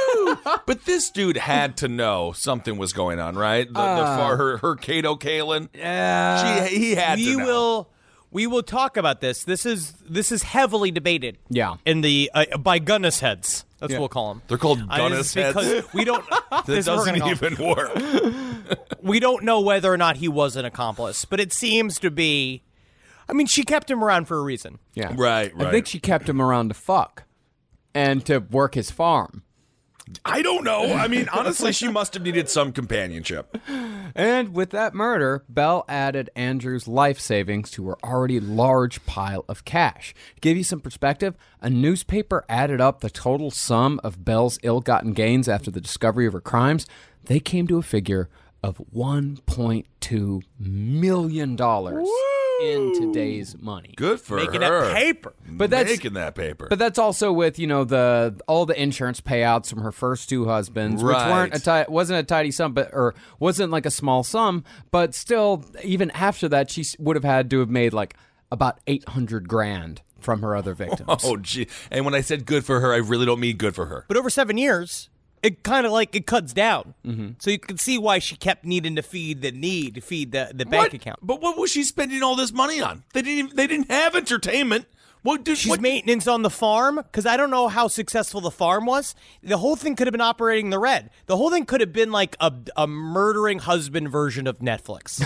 But this dude had to know something was going on, right? The, the far, her, her Kato Kalin. Yeah. She, he had we to know. will we will talk about this. This is this is heavily debated. Yeah. In the uh, by Gunnis heads. That's Yeah. what we'll call them. They're called Uh, Gunnis it's heads. because we don't. That this is what we're doesn't gonna call 'em. even work. We don't know whether or not he was an accomplice, but it seems to be. I mean, she kept him around for a reason. Yeah. Right, I right. think she kept him around to fuck and to work his farm. I don't know. I mean, honestly, she must have needed some companionship. And with that murder, Belle added Andrew's life savings to her already large pile of cash. To give you some perspective, a newspaper added up the total sum of Belle's ill-gotten gains after the discovery of her crimes. They came to a figure of one point two million dollars. in today's money. Good for Making her. that paper. But that's Making that paper. But that's also with, you know, the all the insurance payouts from her first two husbands, Right. which weren't a ti- wasn't a tidy sum, but or wasn't like a small sum, but still, even after that, she s- would have had to have made like about eight hundred grand from her other victims. Oh, gee. And when I said good for her, I really don't mean good for her. But over seven years, it kind of like it cuts down. Mm-hmm. So you can see why she kept needing to feed the need to feed the, the bank What? account. But what was she spending all this money on? They didn't. Even, they didn't have entertainment. What did She's what, maintenance on the farm, because I don't know how successful the farm was. The whole thing could have been operating the red. The whole thing could have been like a, a murdering husband version of Netflix.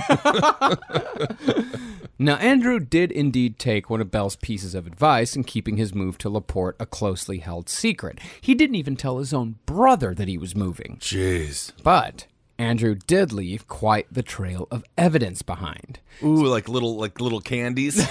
Now, Andrew did indeed take one of Bell's pieces of advice in keeping his move to LaPorte a closely held secret. He didn't even tell his own brother that he was moving. Jeez. But Andrew did leave quite the trail of evidence behind. Ooh, like little like little candies.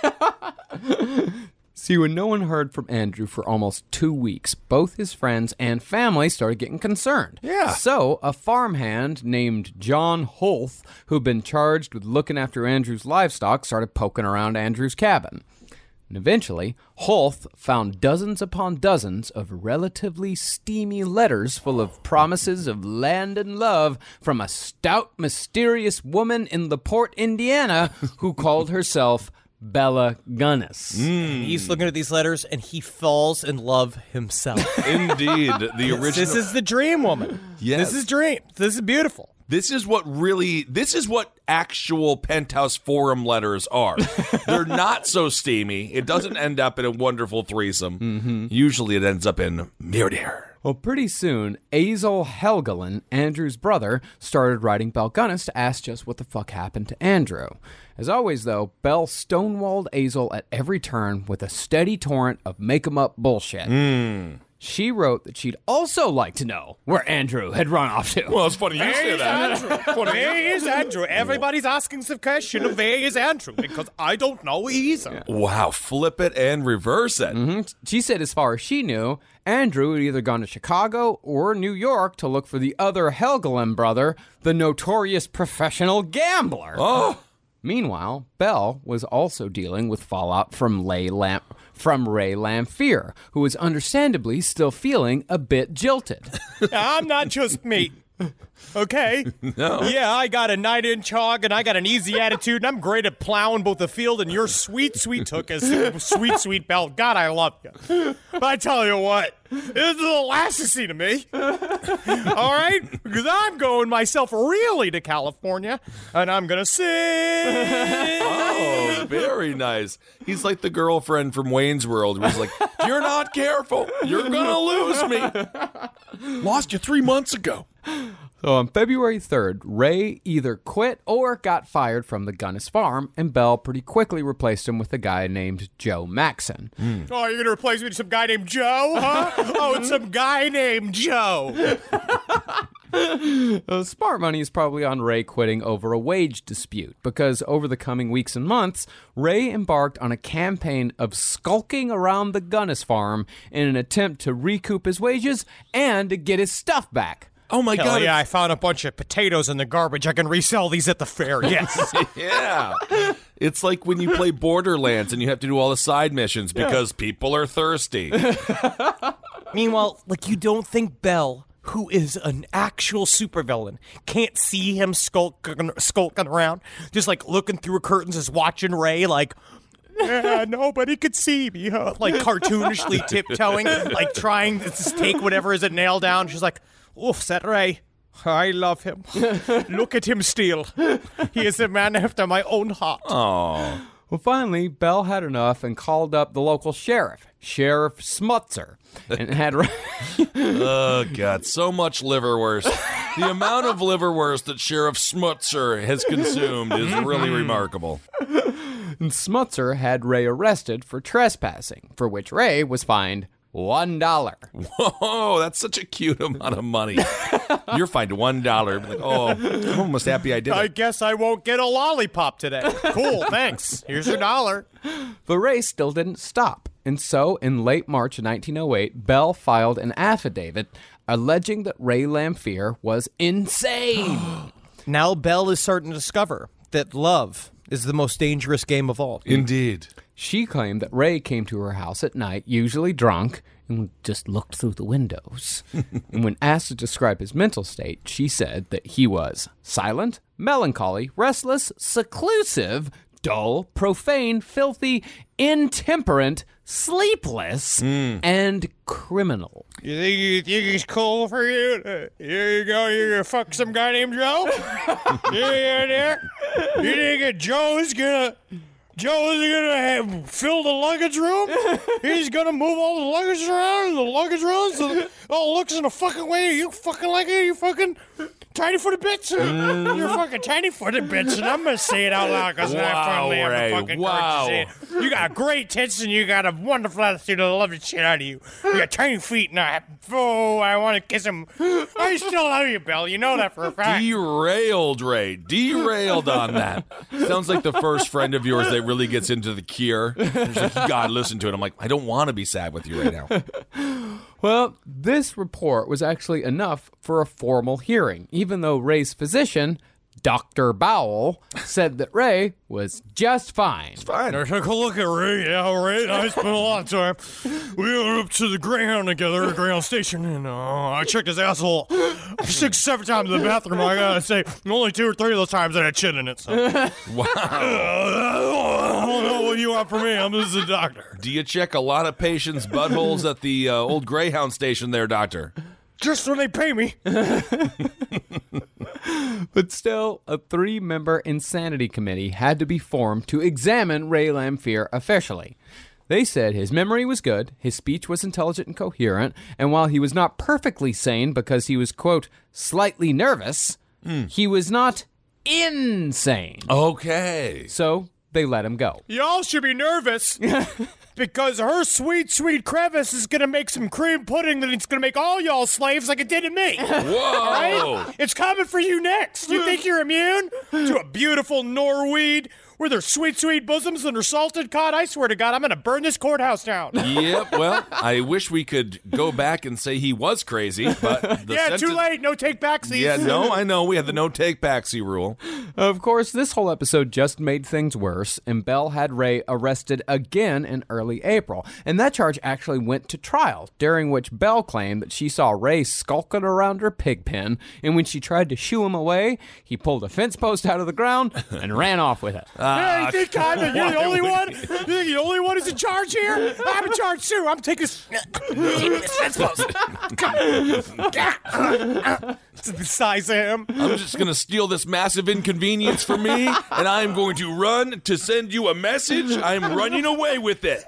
See, when no one heard from Andrew for almost two weeks, both his friends and family started getting concerned. Yeah. So, a farmhand named John Holth, who'd been charged with looking after Andrew's livestock, started poking around Andrew's cabin. And eventually, Holth found dozens upon dozens of relatively steamy letters full of promises of land and love from a stout, mysterious woman in LaPorte, Indiana, who called herself Bella Gunnis. Mm. He's looking at these letters, and he falls in love himself. Indeed. The original. This is the dream woman. Yes. This is dream. This is beautiful. This is what really, this is what actual Penthouse Forum letters are. They're not so steamy. It doesn't end up in a wonderful threesome. Mm-hmm. Usually it ends up in murder. Well, pretty soon, Azel Helgelin, Andrew's brother, started writing Belle Gunnis to ask just what the fuck happened to Andrew. As always, though, Belle stonewalled Azel at every turn with a steady torrent of make-em-up bullshit. Mm. She wrote that she'd also like to know where Andrew had run off to. Well, it's funny you say that. Where is Andrew? Everybody's asking the question of where is Andrew, because I don't know either. Wow, flip it and reverse it. Mm-hmm. She said as far as she knew, Andrew had either gone to Chicago or New York to look for the other Helgelin brother, the notorious professional gambler. Oh. Meanwhile, Belle was also dealing with fallout from Ray, Lam- from Ray Lamphere, who was understandably still feeling a bit jilted. I'm not just me. Okay. No. Yeah, I got a nine-inch hog, and I got an easy attitude, and I'm great at plowing both the field and your sweet, sweet took as sweet, sweet Belle. God, I love you. But I tell you what, this is a little lassie to me. All right? Because I'm going myself really to California, and I'm going to sing. Oh, very nice. He's like the girlfriend from Wayne's World where he's like, you're not careful. You're going to lose me. Lost you three months ago. So on February third, Ray either quit or got fired from the Gunnis farm, and Belle pretty quickly replaced him with a guy named Joe Maxson. Mm. Oh, you're going to replace me with some guy named Joe, huh? Oh, it's some guy named Joe. Uh, smart money is probably on Ray quitting over a wage dispute, because over the coming weeks and months, Ray embarked on a campaign of skulking around the Gunnis farm in an attempt to recoup his wages and to get his stuff back. Oh, my Hell God. yeah, I found a bunch of potatoes in the garbage. I can resell these at the fair. Yes. Yeah. It's like when you play Borderlands and you have to do all the side missions because people are thirsty. Meanwhile, like, you don't think Belle, who is an actual supervillain, can't see him skulking, skulking around, just like looking through curtains, just watching Ray, like, yeah, nobody could see me, huh? Like cartoonishly tiptoeing, like trying to just take whatever is a nail down. She's like, oof, that Ray. I love him. Look at him steal. He is a man after my own heart. Oh. Well, finally, Belle had enough and called up the local sheriff, Sheriff Smutzer, and had... Oh, God, so much liverwurst. The amount of liverwurst that Sheriff Smutzer has consumed is really remarkable. And Smutzer had Ray arrested for trespassing, for which Ray was fined one dollar. Whoa, that's such a cute amount of money. You're fined one dollar. Like, oh, I'm almost happy I did I it. guess I won't get a lollipop today. Cool, thanks. Here's your dollar. But Ray still didn't stop. And so, in late March of nineteen oh eight, Belle filed an affidavit alleging that Ray Lamphere was insane. Now Belle is starting to discover that love is the most dangerous game of all. Indeed. She claimed that Ray came to her house at night, usually drunk, and just looked through the windows. And when asked to describe his mental state, she said that he was silent, melancholy, restless, seclusive, dull, profane, filthy, intemperate, sleepless, mm. and criminal. You think, you think it's cool for you? To, here you go, you're gonna fuck some guy named Joe? Yeah, there. You think that Joe's gonna... Joe is gonna have, fill the luggage room? He's gonna move all the luggage around, and the luggage runs, and all looks in a fucking way. You fucking like it? You fucking tiny-footed bitch? Mm. You're fucking tiny-footed bitch, and I'm gonna say it out loud because wow, I finally have the fucking wow. courage to say it. You got great tits, and you got a wonderful attitude. I love the shit out of you. You got tiny feet, and I, oh, I want to kiss him. I still love you, Bill. You know that for a fact. Derailed, Ray. Derailed on that. Sounds like the first friend of yours that really gets into the Cure. He's like, you gotta listen to it. I'm like, I don't want to be sad with you right now. Well, this report was actually enough for a formal hearing, even though Ray's physician, Doctor Bowell, said that Ray was just fine. It's fine. I took a look at Ray. Yeah, Ray and I spent a lot of time. We went up to the Greyhound together at Greyhound Station, and uh, I checked his asshole six, seven times in the bathroom. I gotta say, only two or three of those times I had shit in it. So. Wow. Uh, I don't know what you want from me. I'm just a doctor. Do you check a lot of patients' buttholes at the uh, old Greyhound station there, doctor? Just when they pay me. But still, a three-member insanity committee had to be formed to examine Ray Lamphere officially. They said his memory was good, his speech was intelligent and coherent, and while he was not perfectly sane because he was, quote, slightly nervous, mm. he was not insane. Okay. So they let him go. Y'all should be nervous. Because her sweet, sweet crevice is going to make some cream pudding that it's going to make all y'all slaves like it did to me. Whoa. Right? It's coming for you next. You think you're immune to a beautiful Norweed with her sweet, sweet bosoms and her salted cod? I swear to God, I'm going to burn this courthouse down. Yep, well, I wish we could go back and say he was crazy, but... The yeah, sentence... too late. No take-backsies. Yeah, no, I know. We have the no take-backsy rule. Of course, this whole episode just made things worse, and Bell had Ray arrested again in early April. And that charge actually went to trial, during which Bell claimed that she saw Ray skulking around her pig pen, and when she tried to shoo him away, he pulled a fence post out of the ground and ran off with it. Hey, you think I'm the, you're the only one? You think the only one who's in charge here? I'm in charge too. I'm taking this fence post. It's the size of him. I'm just going to steal this massive inconvenience for me, and I'm going to run to send you a message. I'm running away with it.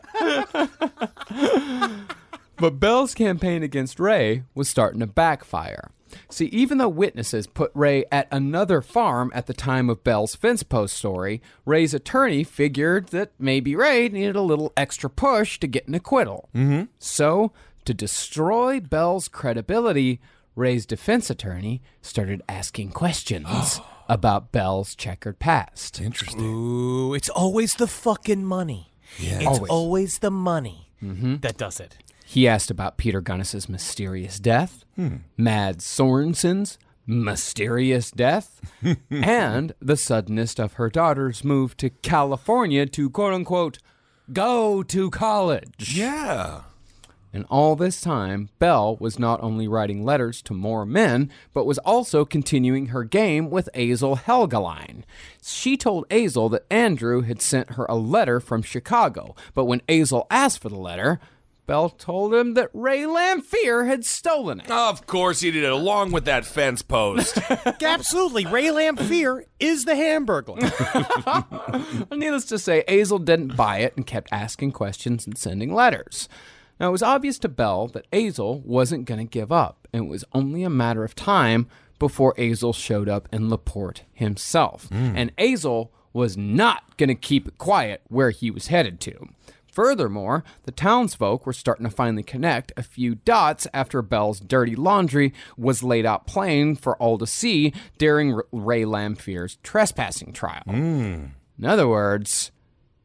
But Bell's campaign against Ray was starting to backfire. See, even though witnesses put Ray at another farm at the time of Bell's fence post story, Ray's attorney figured that maybe Ray needed a little extra push to get an acquittal. Mm-hmm. So, to destroy Bell's credibility, Ray's defense attorney started asking questions about Bell's checkered past. Interesting. Ooh, it's always the fucking money. Yeah. It's Always. always the money Mm-hmm. that does it. He asked about Peter Gunnis's mysterious death, hmm. Mads Sorensen's mysterious death, and the suddenness of her daughter's move to California to, quote-unquote, go to college. Yeah. And all this time, Bell was not only writing letters to more men, but was also continuing her game with Azel Helgelien. She told Azel that Andrew had sent her a letter from Chicago, but when Azel asked for the letter, Bell told him that Ray Lamphere had stolen it. Of course he did it, along with that fence post. Absolutely. Ray Lamphere is the Hamburglar. Needless to say, Azel didn't buy it and kept asking questions and sending letters. Now, it was obvious to Bell that Azel wasn't going to give up, and it was only a matter of time before Azel showed up in LaPorte himself. Mm. And Azel was not going to keep it quiet where he was headed to. Furthermore, the townsfolk were starting to finally connect a few dots after Bell's dirty laundry was laid out plain for all to see during R- Ray Lamphere's trespassing trial. Mm. In other words,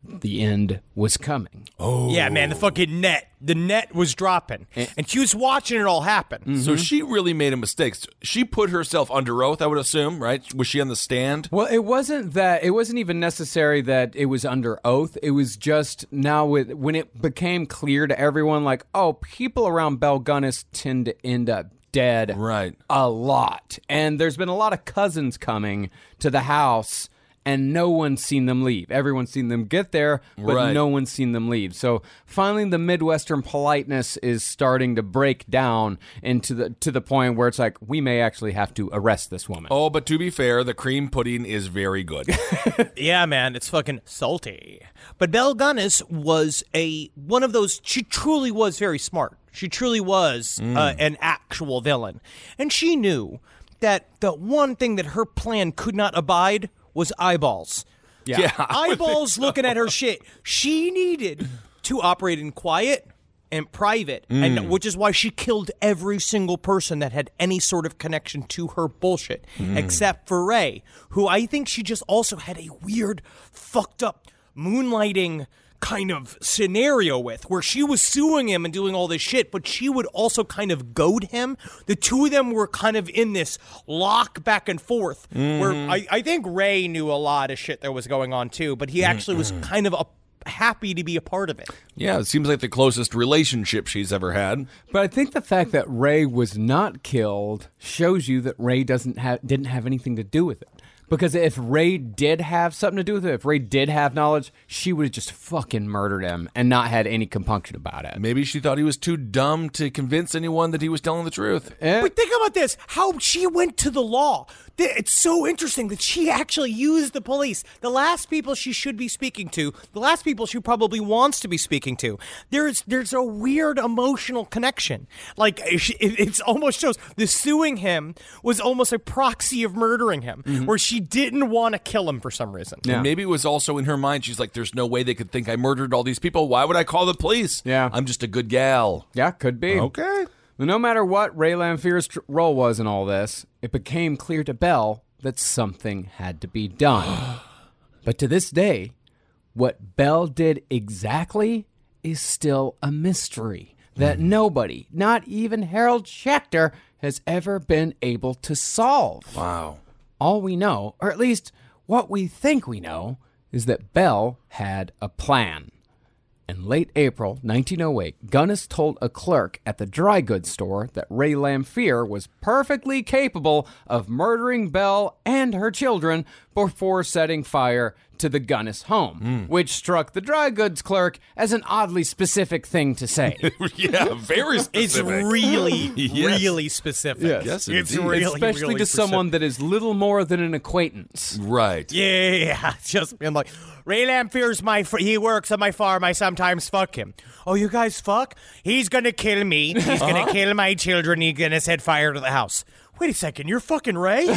the end was coming. Oh. Yeah, man, the fucking net. The net was dropping. And she was watching it all happen. Mm-hmm. So she really made a mistake. She put herself under oath, I would assume, right? Was she on the stand? Well, it wasn't that. It wasn't even necessary that it was under oath. It was just now with, when it became clear to everyone, like, oh, people around Belle Gunness tend to end up dead Right. a lot. And there's been a lot of cousins coming to the house, and no one's seen them leave. Everyone's seen them get there, but Right. no one's seen them leave. So finally, the Midwestern politeness is starting to break down into the to the point where it's like, we may actually have to arrest this woman. Oh, but to be fair, the cream pudding is very good. Yeah, man, it's fucking salty. But Belle Gunness was a one of those. She truly was very smart. She truly was uh, an actual villain, and she knew that the one thing that her plan could not abide was eyeballs. Yeah. Yeah. Eyeballs looking at her shit. She needed to operate in quiet and private, and which is why she killed every single person that had any sort of connection to her bullshit, except for Ray, who I think she just also had a weird, fucked up moonlighting kind of scenario with, where she was suing him and doing all this shit, but she would also kind of goad him. The two of them were kind of in this lock back and forth, where I, I think Ray knew a lot of shit that was going on too, but he actually was kind of a, happy to be a part of it. Yeah, it seems like the closest relationship she's ever had. But I think the fact that Ray was not killed shows you that Ray doesn't have didn't have anything to do with it. Because if Ray did have something to do with it, if Ray did have knowledge, she would have just fucking murdered him and not had any compunction about it. Maybe she thought he was too dumb to convince anyone that he was telling the truth. Eh? But think about this, how she went to the law. It's so interesting that she actually used the police. The last people she should be speaking to, the last people she probably wants to be speaking to. There's there's a weird emotional connection. Like, it, it almost shows the suing him was almost a proxy of murdering him, mm-hmm. where she didn't want to kill him for some reason. Yeah. And maybe it was also in her mind, she's like, there's no way they could think I murdered all these people. Why would I call the police? Yeah. I'm just a good gal. Yeah, could be. Okay. Well, no matter what Ray Lamphere's tr- role was in all this, it became clear to Belle that something had to be done. But to this day, what Belle did exactly is still a mystery that nobody, not even Harold Schechter, has ever been able to solve. Wow. All we know, or at least what we think we know, is that Belle had a plan. In late April nineteen oh eight, Gunness told a clerk at the dry goods store that Ray Lamphere was perfectly capable of murdering Belle and her children before setting fire to the Gunness home, mm. which struck the dry goods clerk as an oddly specific thing to say. Yeah, very specific. It's really, Yes. really specific. Yes. Yes, it's indeed. really, Especially really to specific. someone that is little more than an acquaintance. Right. Yeah, yeah, yeah. Just being like, Ray Lamphere's my fr- he works on my farm. I sometimes fuck him. Oh, you guys fuck? He's gonna kill me. He's Uh-huh. gonna kill my children. He's gonna set fire to the house. Wait a second, you're fucking Ray?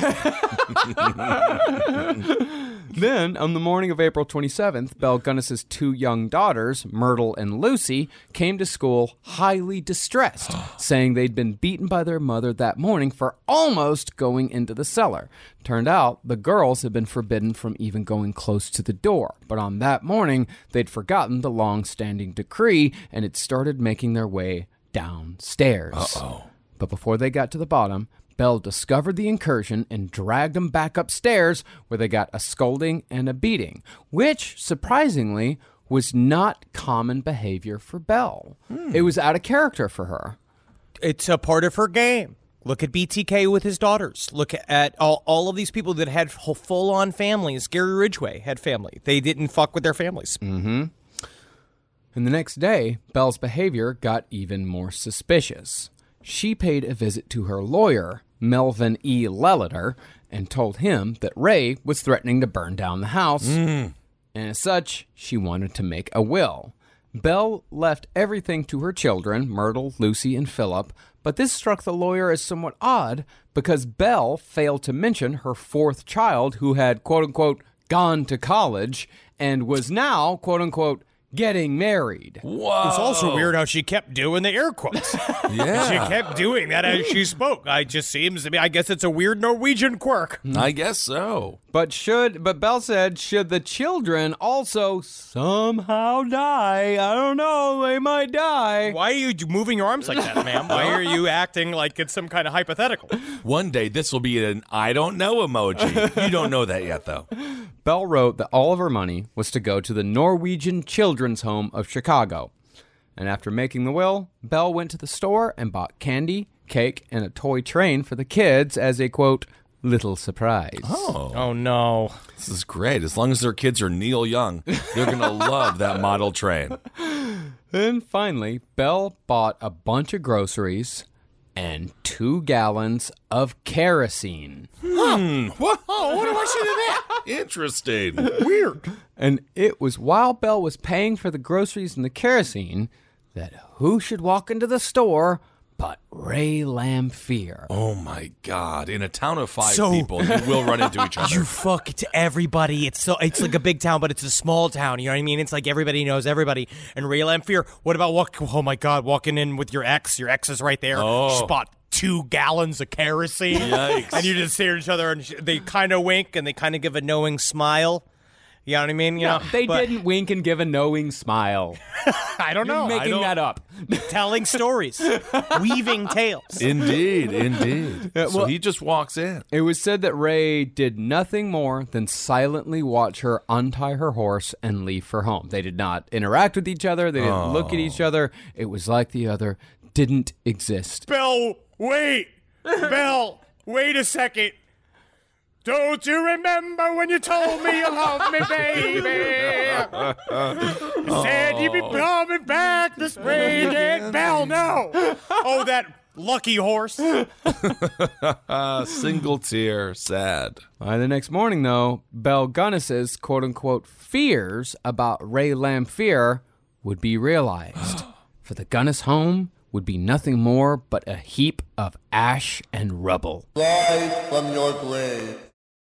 Then, on the morning of April twenty-seventh, Belle Gunness's two young daughters, Myrtle and Lucy, came to school highly distressed, saying they'd been beaten by their mother that morning for almost going into the cellar. Turned out, the girls had been forbidden from even going close to the door, but on that morning, they'd forgotten the long-standing decree and had started making their way downstairs. Uh-oh. But before they got to the bottom, Belle discovered the incursion and dragged them back upstairs, where they got a scolding and a beating, which, surprisingly, was not common behavior for Belle. Hmm. It was out of character for her. It's a part of her game. Look at B T K with his daughters. Look at all, all of these people that had full-on families. Gary Ridgway had family. They didn't fuck with their families. Mm-hmm. And the next day, Belle's behavior got even more suspicious. She paid a visit to her lawyer, Melvin E. Leliter, and told him that Ray was threatening to burn down the house. Mm. And as such, she wanted to make a will. Belle left everything to her children, Myrtle, Lucy, and Philip, but this struck the lawyer as somewhat odd because Belle failed to mention her fourth child who had, quote-unquote, gone to college and was now, quote-unquote, getting married. Whoa. It's also weird how she kept doing the air quotes. Yeah. She kept doing that as she spoke. I just seems to me, I guess it's a weird Norwegian quirk. I guess so. But should, but Belle said, should the children also somehow die? I don't know, they might die. Why are you moving your arms like that, ma'am? Why are you acting like it's some kind of hypothetical? One day this will be an I don't know emoji. You don't know that yet, though. Belle wrote that all of her money was to go to the Norwegian Children's Home of Chicago. And after making the will, Belle went to the store and bought candy, cake, and a toy train for the kids as a, quote, little surprise. Oh. Oh, no. This is great. As long as their kids are Neil Young, they're going to love that model train. And finally, Belle bought a bunch of groceries and two gallons of kerosene. Hmm. What? Oh, what do I see to that? Interesting. Weird. And it was while Belle was paying for the groceries and the kerosene that who should walk into the store but Ray Lamphere. Oh, my God. In a town of five So- people, you will run into each other. You fuck to everybody. It's so it's like a big town, but it's a small town. You know what I mean? It's like everybody knows everybody. And Ray Lamphere, what about walk? Oh my God, walking in with your ex. Your ex is right there. Oh. Spot two gallons of kerosene. Yikes. And you just stare at each other, and sh- they kind of wink and they kind of give a knowing smile. You know what I mean? You No, know, they but didn't wink and give a knowing smile. I don't You're know. I making don't- that up. Telling stories, weaving tales. Indeed, indeed. Yeah, so well- he just walks in. It was said that Ray did nothing more than silently watch her untie her horse and leave for home. They did not interact with each other. They didn't look at each other. It was like the other didn't exist. Belle, wait. Belle, wait a second. Don't you remember when you told me you loved me, baby? You said you'd be coming back this spring, and Belle, no. Oh, that lucky horse. Uh, single tear, sad. By the next morning, though, Belle Gunnis's quote-unquote fears about Ray Lamphere would be realized. For the Gunnis home would be nothing more but a heap of ash and rubble. Rise from your grave.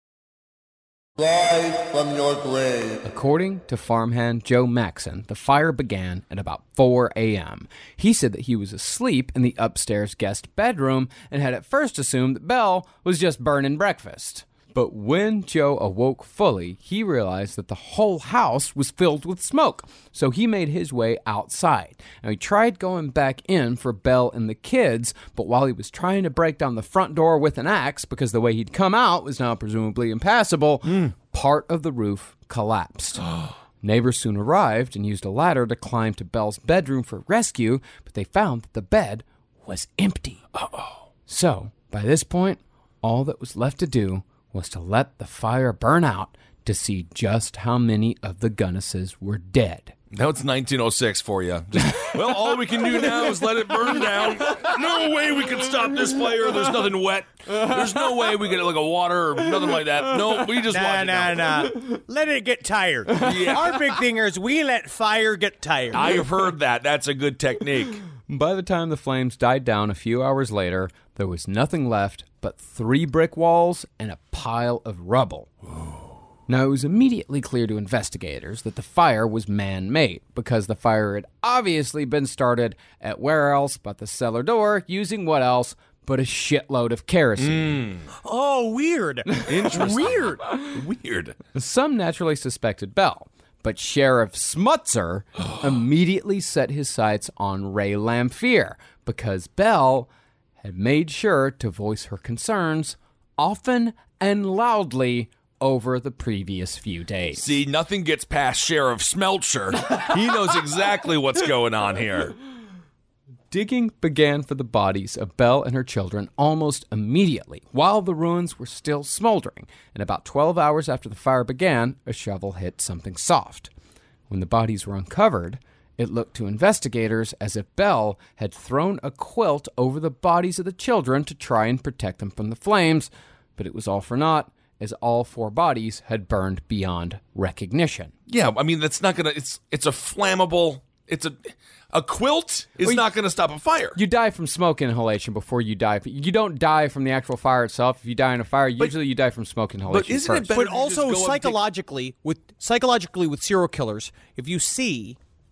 Rise from your grave. According to farmhand Joe Maxon, the fire began at about four a.m. He said that he was asleep in the upstairs guest bedroom and had at first assumed that Belle was just burning breakfast. But when Joe awoke fully, he realized that the whole house was filled with smoke. So he made his way outside. Now, he tried going back in for Belle and the kids, but while he was trying to break down the front door with an axe, because the way he'd come out was now presumably impassable, mm. part of the roof collapsed. Neighbors soon arrived and used a ladder to climb to Belle's bedroom for rescue, but they found that the bed was empty. Uh-oh. So, by this point, all that was left to do was to let the fire burn out to see just how many of the Gunnises were dead. Now it's nineteen oh six for you. Just, well, all we can do now is let it burn down. No way we can stop this fire. There's nothing wet. There's no way we get like a water or nothing like that. No, we just Nah, watch it nah, now. nah. Let it get tired. Yeah. Our big thing is we let fire get tired. I've heard that. That's a good technique. By the time the flames died down a few hours later, there was nothing left but three brick walls and a pile of rubble. Now, it was immediately clear to investigators that the fire was man-made, because the fire had obviously been started at where else but the cellar door, using what else but a shitload of kerosene. Mm. Oh, weird. Interesting. Weird. Weird. Some naturally suspected Belle, but Sheriff Smutzer immediately set his sights on Ray Lamphere, because Belle had made sure to voice her concerns often and loudly over the previous few days. See, nothing gets past Sheriff Smeltzer. He knows exactly what's going on here. Digging began for the bodies of Belle and her children almost immediately, while the ruins were still smoldering, and about twelve hours after the fire began, a shovel hit something soft. When the bodies were uncovered, it looked to investigators as if Belle had thrown a quilt over the bodies of the children to try and protect them from the flames, but it was all for naught, as all four bodies had burned beyond recognition. Yeah, I mean, that's not gonna, it's it's a flammable, it's a, a quilt is Well, not gonna stop a fire. You die from smoke inhalation before you die. You don't die from the actual fire itself. If you die in a fire, usually you die from smoke inhalation isn't it first. better But to just also go up and psychologically, with psychologically with serial killers, if you see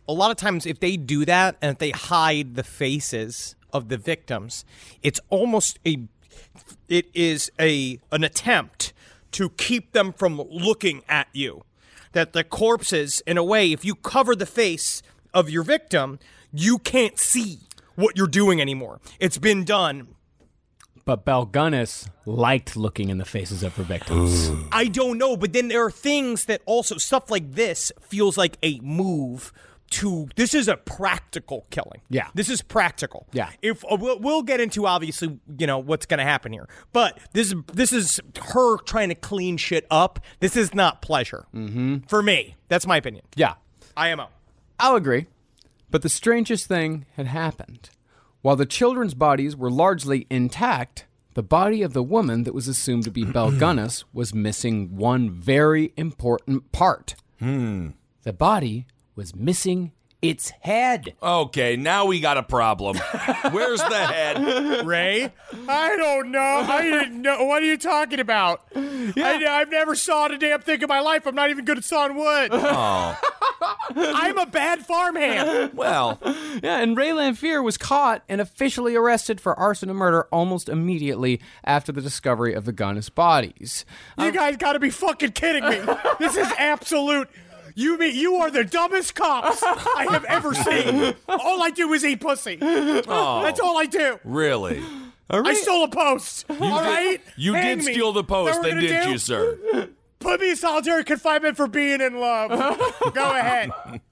a lot of times if they do that and if they hide the faces of the victims, it's almost a, it is a an attempt to keep them from looking at you. That the corpses, in a way, if you cover the face of your victim, you can't see what you're doing anymore. It's been done. But Belle Gunness liked looking in the faces of her victims. I don't know, but then there are things that also, stuff like this feels like a move to, this is a practical killing. Yeah. This is practical. Yeah. If uh, we'll, we'll get into, obviously, you know, what's going to happen here. But this is, this is her trying to clean shit up. This is not pleasure. Mm-hmm. For me. That's my opinion. Yeah. I M O. I'll agree. But the strangest thing had happened. While the children's bodies were largely intact, the body of the woman that was assumed to be Belle Gunness was missing one very important part. Hmm. The body was missing its head. Okay, now we got a problem. Where's the head? Ray? I don't know. I didn't know. What are you talking about? I, I've never sawed a damn thing in my life. I'm not even good at sawing wood. Oh. I'm a bad farmhand. Well. Yeah, and Ray Lamphere was caught and officially arrested for arson and murder almost immediately after the discovery of the Gunness bodies. You guys gotta be fucking kidding me. This is absolute... You mean you are the dumbest cops I have ever seen. All I do is eat pussy. Oh, that's all I do. Really? I stole a post. You all did, right? You Hang did me. steal the post, then didn't do? you, sir? Put me in solitary confinement for being in love. Go ahead.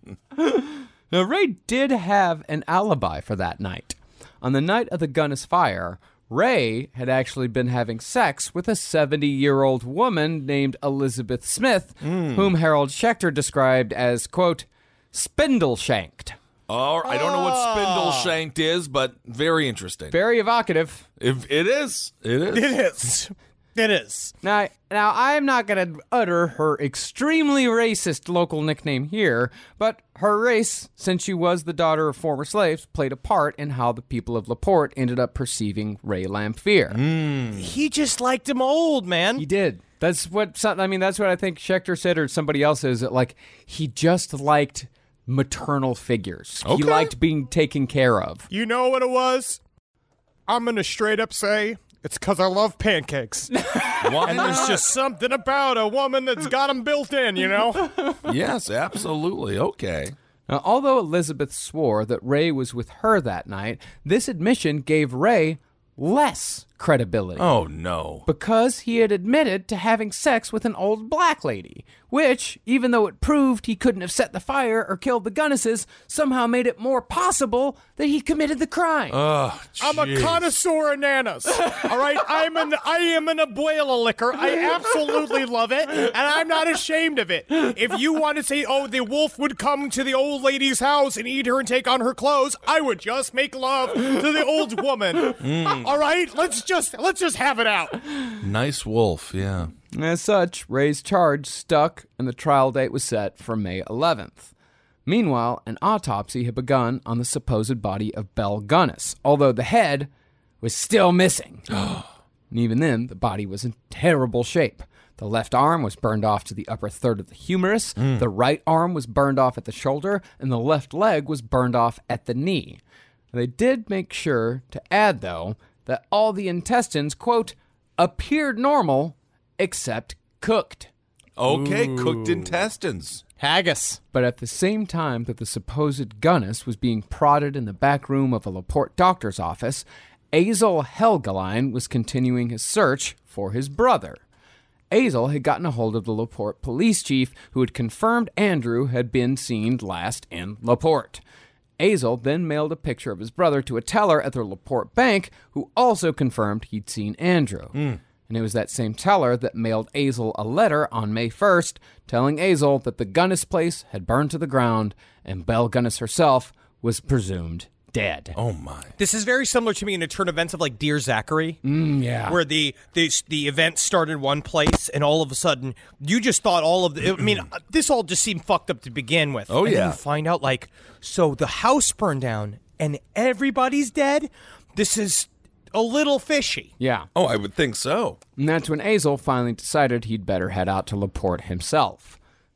Now, Ray did have an alibi for that night. On the night of the Gunness fire, Ray had actually been having sex with a seventy-year-old woman named Elizabeth Smith, mm. whom Harold Schechter described as, quote, spindle-shanked. Oh, I don't know what spindle shanked is, but very interesting. Very evocative. If it is. It is. It is. It is. Now, now I'm not going to utter her extremely racist local nickname here, but her race, since she was the daughter of former slaves, played a part in how the people of LaPorte ended up perceiving Ray Lamphere. Mm. He just liked him old, man. He did. That's what, I mean, that's what I think Schechter said, or somebody else is, that, like, he just liked maternal figures. Okay. He liked being taken care of. You know what it was? I'm going to straight up say it's because I love pancakes. Why and there's not? just something about a woman that's got them built in, you know? Yes, absolutely. Okay. Now, although Elizabeth swore that Ray was with her that night, this admission gave Ray less credibility. Oh, no. Because he had admitted to having sex with an old black lady, which, even though it proved he couldn't have set the fire or killed the Gunnesses, somehow made it more possible that he committed the crime. Oh, I'm a connoisseur of nanas. All right, I'm an I am an abuela liquor. I absolutely love it, and I'm not ashamed of it. If you want to say, oh, the wolf would come to the old lady's house and eat her and take on her clothes, I would just make love to the old woman. Mm. All right, let's just let's just have it out. Nice wolf, yeah. As such, Ray's charge stuck, and the trial date was set for May eleventh. Meanwhile, an autopsy had begun on the supposed body of Belle Gunness, although the head was still missing. And even then, the body was in terrible shape. The left arm was burned off to the upper third of the humerus, mm. the right arm was burned off at the shoulder, and the left leg was burned off at the knee. They did make sure to add, though, that all the intestines, quote, appeared normal, except cooked. Okay, Ooh. Cooked intestines. Haggis. But at the same time that the supposed Gunness was being prodded in the back room of a LaPorte doctor's office, Azel Helgeline was continuing his search for his brother. Azel had gotten a hold of the LaPorte police chief, who had confirmed Andrew had been seen last in LaPorte. Azel then mailed a picture of his brother to a teller at the LaPorte bank, who also confirmed he'd seen Andrew. Mm. And it was that same teller that mailed Azel a letter on May first, telling Azel that the Gunness place had burned to the ground, and Belle Gunness herself was presumed dead. Oh, my. This is very similar to me in the turn events of, like, Dear Zachary. Mm, yeah. Where the, the the event started in one place, and all of a sudden, you just thought all of the... I mean, this all just seemed fucked up to begin with. Oh, and yeah. Then you find out, like, so the house burned down, and everybody's dead? This is a little fishy. Yeah. Oh, I would think so. And that's when Azel finally decided he'd better head out to LaPorte himself.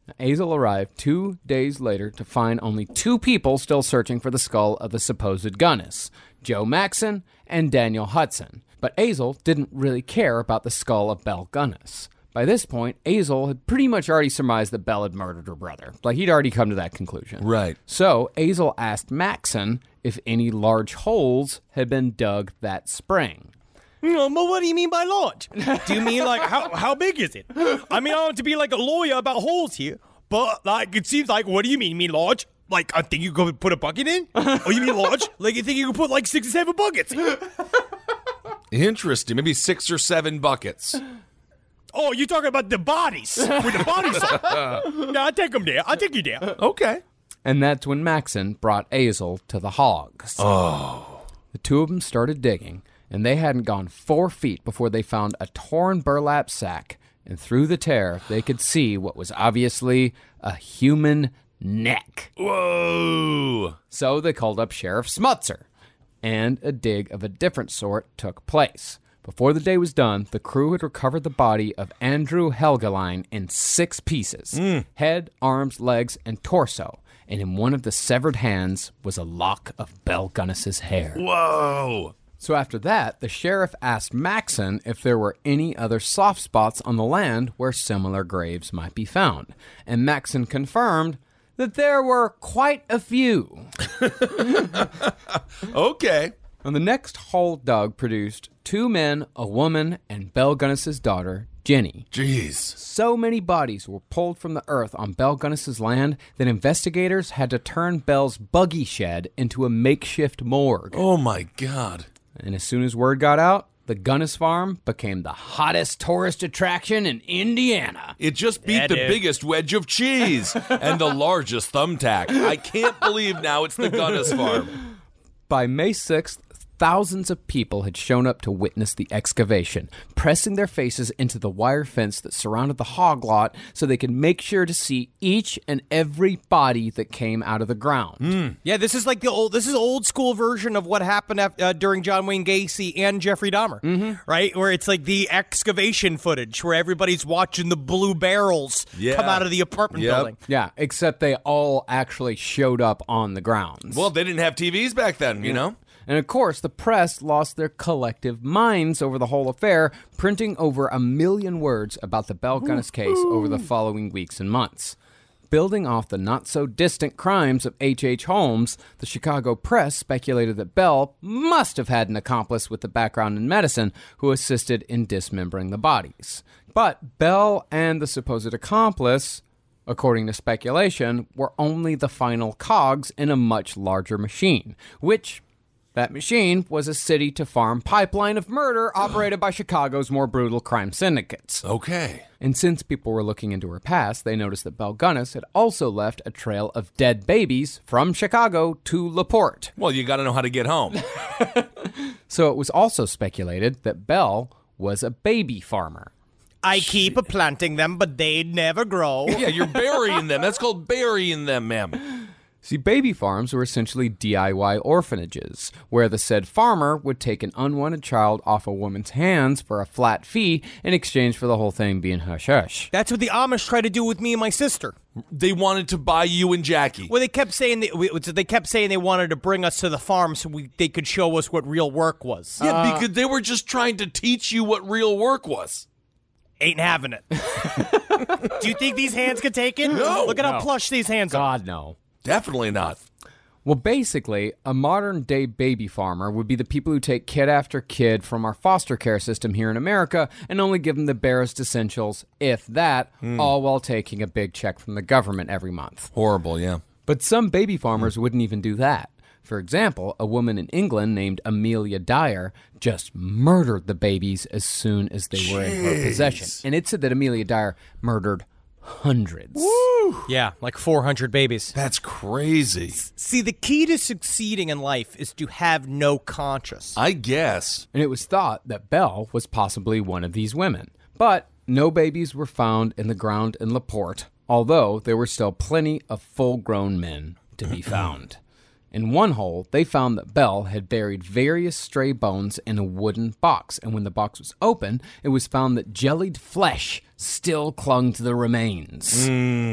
Azel arrived two days later to find only two people still searching for the skull of the supposed Gunnis, Joe Maxson and Daniel Hudson. But Azel didn't really care about the skull of Belle Gunnis. By this point, Azel had pretty much already surmised that Belle had murdered her brother. Like, he'd already come to that conclusion. Right. So, Azel asked Maxson if any large holes had been dug that spring. No, but what do you mean by large? Do you mean, like, how how big is it? I mean, I don't want to be like a lawyer about holes here, but, like, it seems like, what do you mean? You mean large? Like, I think you could put a bucket in? Or you mean large? Like, you think you could put, like, six or seven buckets? Interesting. Maybe six or seven buckets. Oh, you're talking about the bodies. With the bodies on. No, I'll take them there. I'll take you there. Okay. And that's when Maxson brought Azel to the hogs. Oh. The two of them started digging, and they hadn't gone four feet before they found a torn burlap sack, and through the tear, they could see what was obviously a human neck. Whoa! So they called up Sheriff Smutzer, and a dig of a different sort took place. Before the day was done, the crew had recovered the body of Andrew Helgeline in six pieces, mm. head, arms, legs, and torso, and in one of the severed hands was a lock of Belle Gunnis's hair. Whoa! So after that, the sheriff asked Maxson if there were any other soft spots on the land where similar graves might be found. And Maxson confirmed that there were quite a few. Okay. And the next hole dug produced two men, a woman, and Belle Gunnis's daughter, Jenny. Jeez. So many bodies were pulled from the earth on Belle Gunnis's land that investigators had to turn Belle's buggy shed into a makeshift morgue. Oh, my God. And as soon as word got out, the Gunnis farm became the hottest tourist attraction in Indiana. It just beat Yeah, the dude. biggest wedge of cheese and the largest thumbtack. I can't believe now it's the Gunnis farm. By May sixth, thousands of people had shown up to witness the excavation, pressing their faces into the wire fence that surrounded the hog lot so they could make sure to see each and every body that came out of the ground. Yeah, this is like the old. This is old school version of what happened after, uh, during John Wayne Gacy and Jeffrey Dahmer, mm-hmm. right? Where it's like the excavation footage where everybody's watching the blue barrels Yeah. come out of the apartment Yep. building. Yeah, except they all actually showed up on the grounds. Well, they didn't have T Vs back then, you know? And of course, the press lost their collective minds over the whole affair, printing over a million words about the Belle Gunnis case over the following weeks and months. Building off the not-so-distant crimes of H H. Holmes, the Chicago press speculated that Belle must have had an accomplice with a background in medicine who assisted in dismembering the bodies. But Belle and the supposed accomplice, according to speculation, were only the final cogs in a much larger machine, which... that machine was a city-to-farm pipeline of murder operated by Chicago's more brutal crime syndicates. Okay. And since people were looking into her past, they noticed that Belle Gunnis had also left a trail of dead babies from Chicago to LaPorte. Well, you got to know how to get home. So it was also speculated that Belle was a baby farmer. I keep planting them, but they never grow. Yeah, you're burying them. That's called burying them, ma'am. See, baby farms were essentially D I Y orphanages, where the said farmer would take an unwanted child off a woman's hands for a flat fee in exchange for the whole thing being hush-hush. That's what the Amish tried to do with me and my sister. They wanted to buy you and Jackie. Well, they kept saying they, we- they kept saying they wanted to bring us to the farm so we, they could show us what real work was. Yeah, because they were just trying to teach you what real work was. Ain't having it. Do you think these hands could take it? No. Look at how No. plush these hands are. God, no. Definitely not. Well, basically, a modern-day baby farmer would be the people who take kid after kid from our foster care system here in America and only give them the barest essentials, if that, all while taking a big check from the government every month. Horrible, yeah. But some baby farmers wouldn't even do that. For example, a woman in England named Amelia Dyer just murdered the babies as soon as they were in her possession. And it said that Amelia Dyer murdered hundreds. Yeah, like four hundred babies. That's crazy. See, the key to succeeding in life is to have no conscience. I guess. And it was thought that Belle was possibly one of these women. But no babies were found in the ground in LaPorte, although there were still plenty of full-grown men to be found. In one hole, they found that Belle had buried various stray bones in a wooden box, and when the box was open, it was found that jellied flesh still clung to the remains.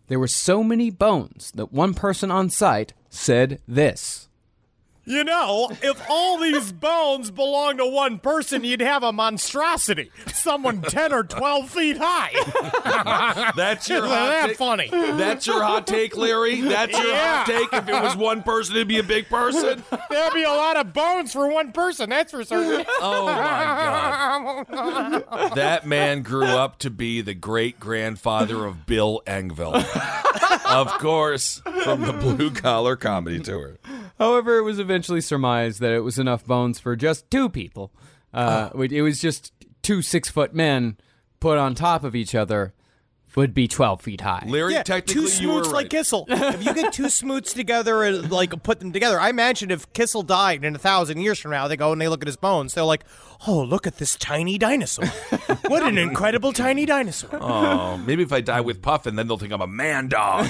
There were so many bones that one person on site said this. You know, if all these bones belong to one person, you'd have a monstrosity. Someone ten or twelve feet high. That's your Isn't hot that take. funny? That's your hot take, Larry? That's your Yeah. hot take? If it was one person, it'd be a big person? There'd be a lot of bones for one person, that's for certain. Oh, my God. That man grew up to be the great-grandfather of Bill Engvall. Of course, from the Blue Collar Comedy Tour. However, it was eventually surmised that it was enough bones for just two people. Uh, Oh. It was just two six-foot men put on top of each other would be twelve feet high. Larry, Yeah, technically two you were smoots right. like Kissel. If you get two smoots together and like put them together, I imagine if Kissel died in a thousand years from now, they go and they look at his bones. They're like, "Oh, look at this tiny dinosaur! What an incredible tiny dinosaur!" Oh, maybe if I die with Puffin, then they'll think I'm a man dog.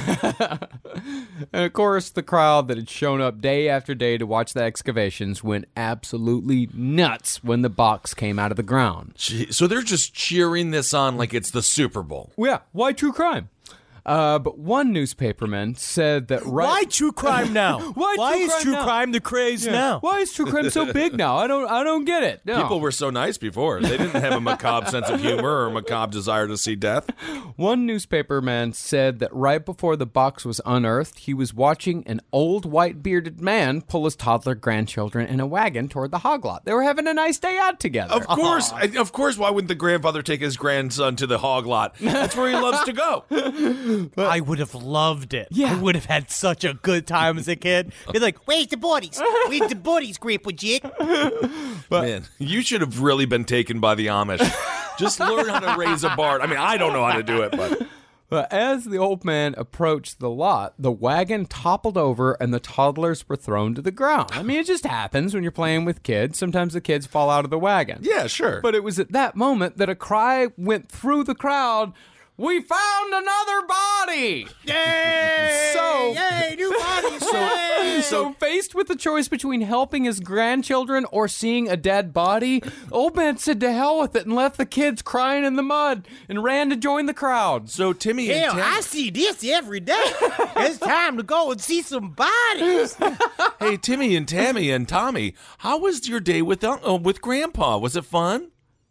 And of course, the crowd that had shown up day after day to watch the excavations went absolutely nuts when the box came out of the ground. Gee, so they're just cheering this on like it's the Super Bowl. Yeah, why true crime? Uh, but one newspaperman said that right. Why true crime now? Why true is crime true now? crime the craze Yeah. now? Why is true crime so big now? I don't. I don't get it. No. People were so nice before. They didn't have a macabre sense of humor or a macabre desire to see death. One newspaperman said that right before the box was unearthed, he was watching an old white bearded man pull his toddler grandchildren in a wagon toward the hog lot. They were having a nice day out together. Of course. I- Of course, why wouldn't the grandfather take his grandson to the hog lot? That's where he loves to go. I would have loved it. Yeah. I would have had such a good time as a kid. Be like, "Where's the bodies? Where's the bodies, Grandpa Jake?" Man, you should have really been taken by the Amish. Just learn how to raise a bard. I mean, I don't know how to do it, but... But as the old man approached the lot, the wagon toppled over and the toddlers were thrown to the ground. I mean, it just happens when you're playing with kids. Sometimes the kids fall out of the wagon. Yeah, sure. But it was at that moment that a cry went through the crowd, "We found another body!" Yay! So- Yay, new bodies! Yay! So faced with the choice between helping his grandchildren or seeing a dead body, old man said to hell with it and left the kids crying in the mud and ran to join the crowd. So Timmy and Hell, Tim... I see this every day. It's time to go and see some bodies. Hey, Timmy and Tammy and Tommy, how was your day with uh, with Grandpa? Was it fun?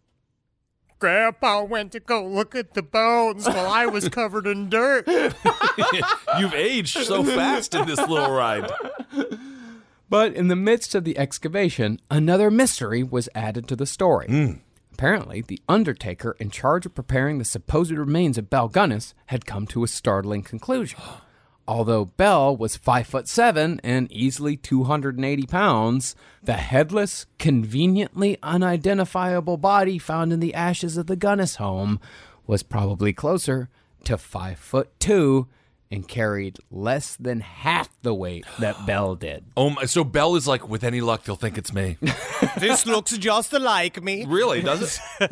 Grandpa went to go look at the bones while I was covered in dirt. You've aged so fast in this little ride. But in the midst of the excavation, another mystery was added to the story. Apparently, the undertaker in charge of preparing the supposed remains of Belle Gunness had come to a startling conclusion. Although Belle was five foot seven and easily two hundred eighty pounds, the headless, conveniently unidentifiable body found in the ashes of the Gunness home was probably closer to five foot two and carried less than half the weight that Belle did. Oh, my, so Belle is like, with any luck, they'll think it's me. This looks just like me. Really, does it?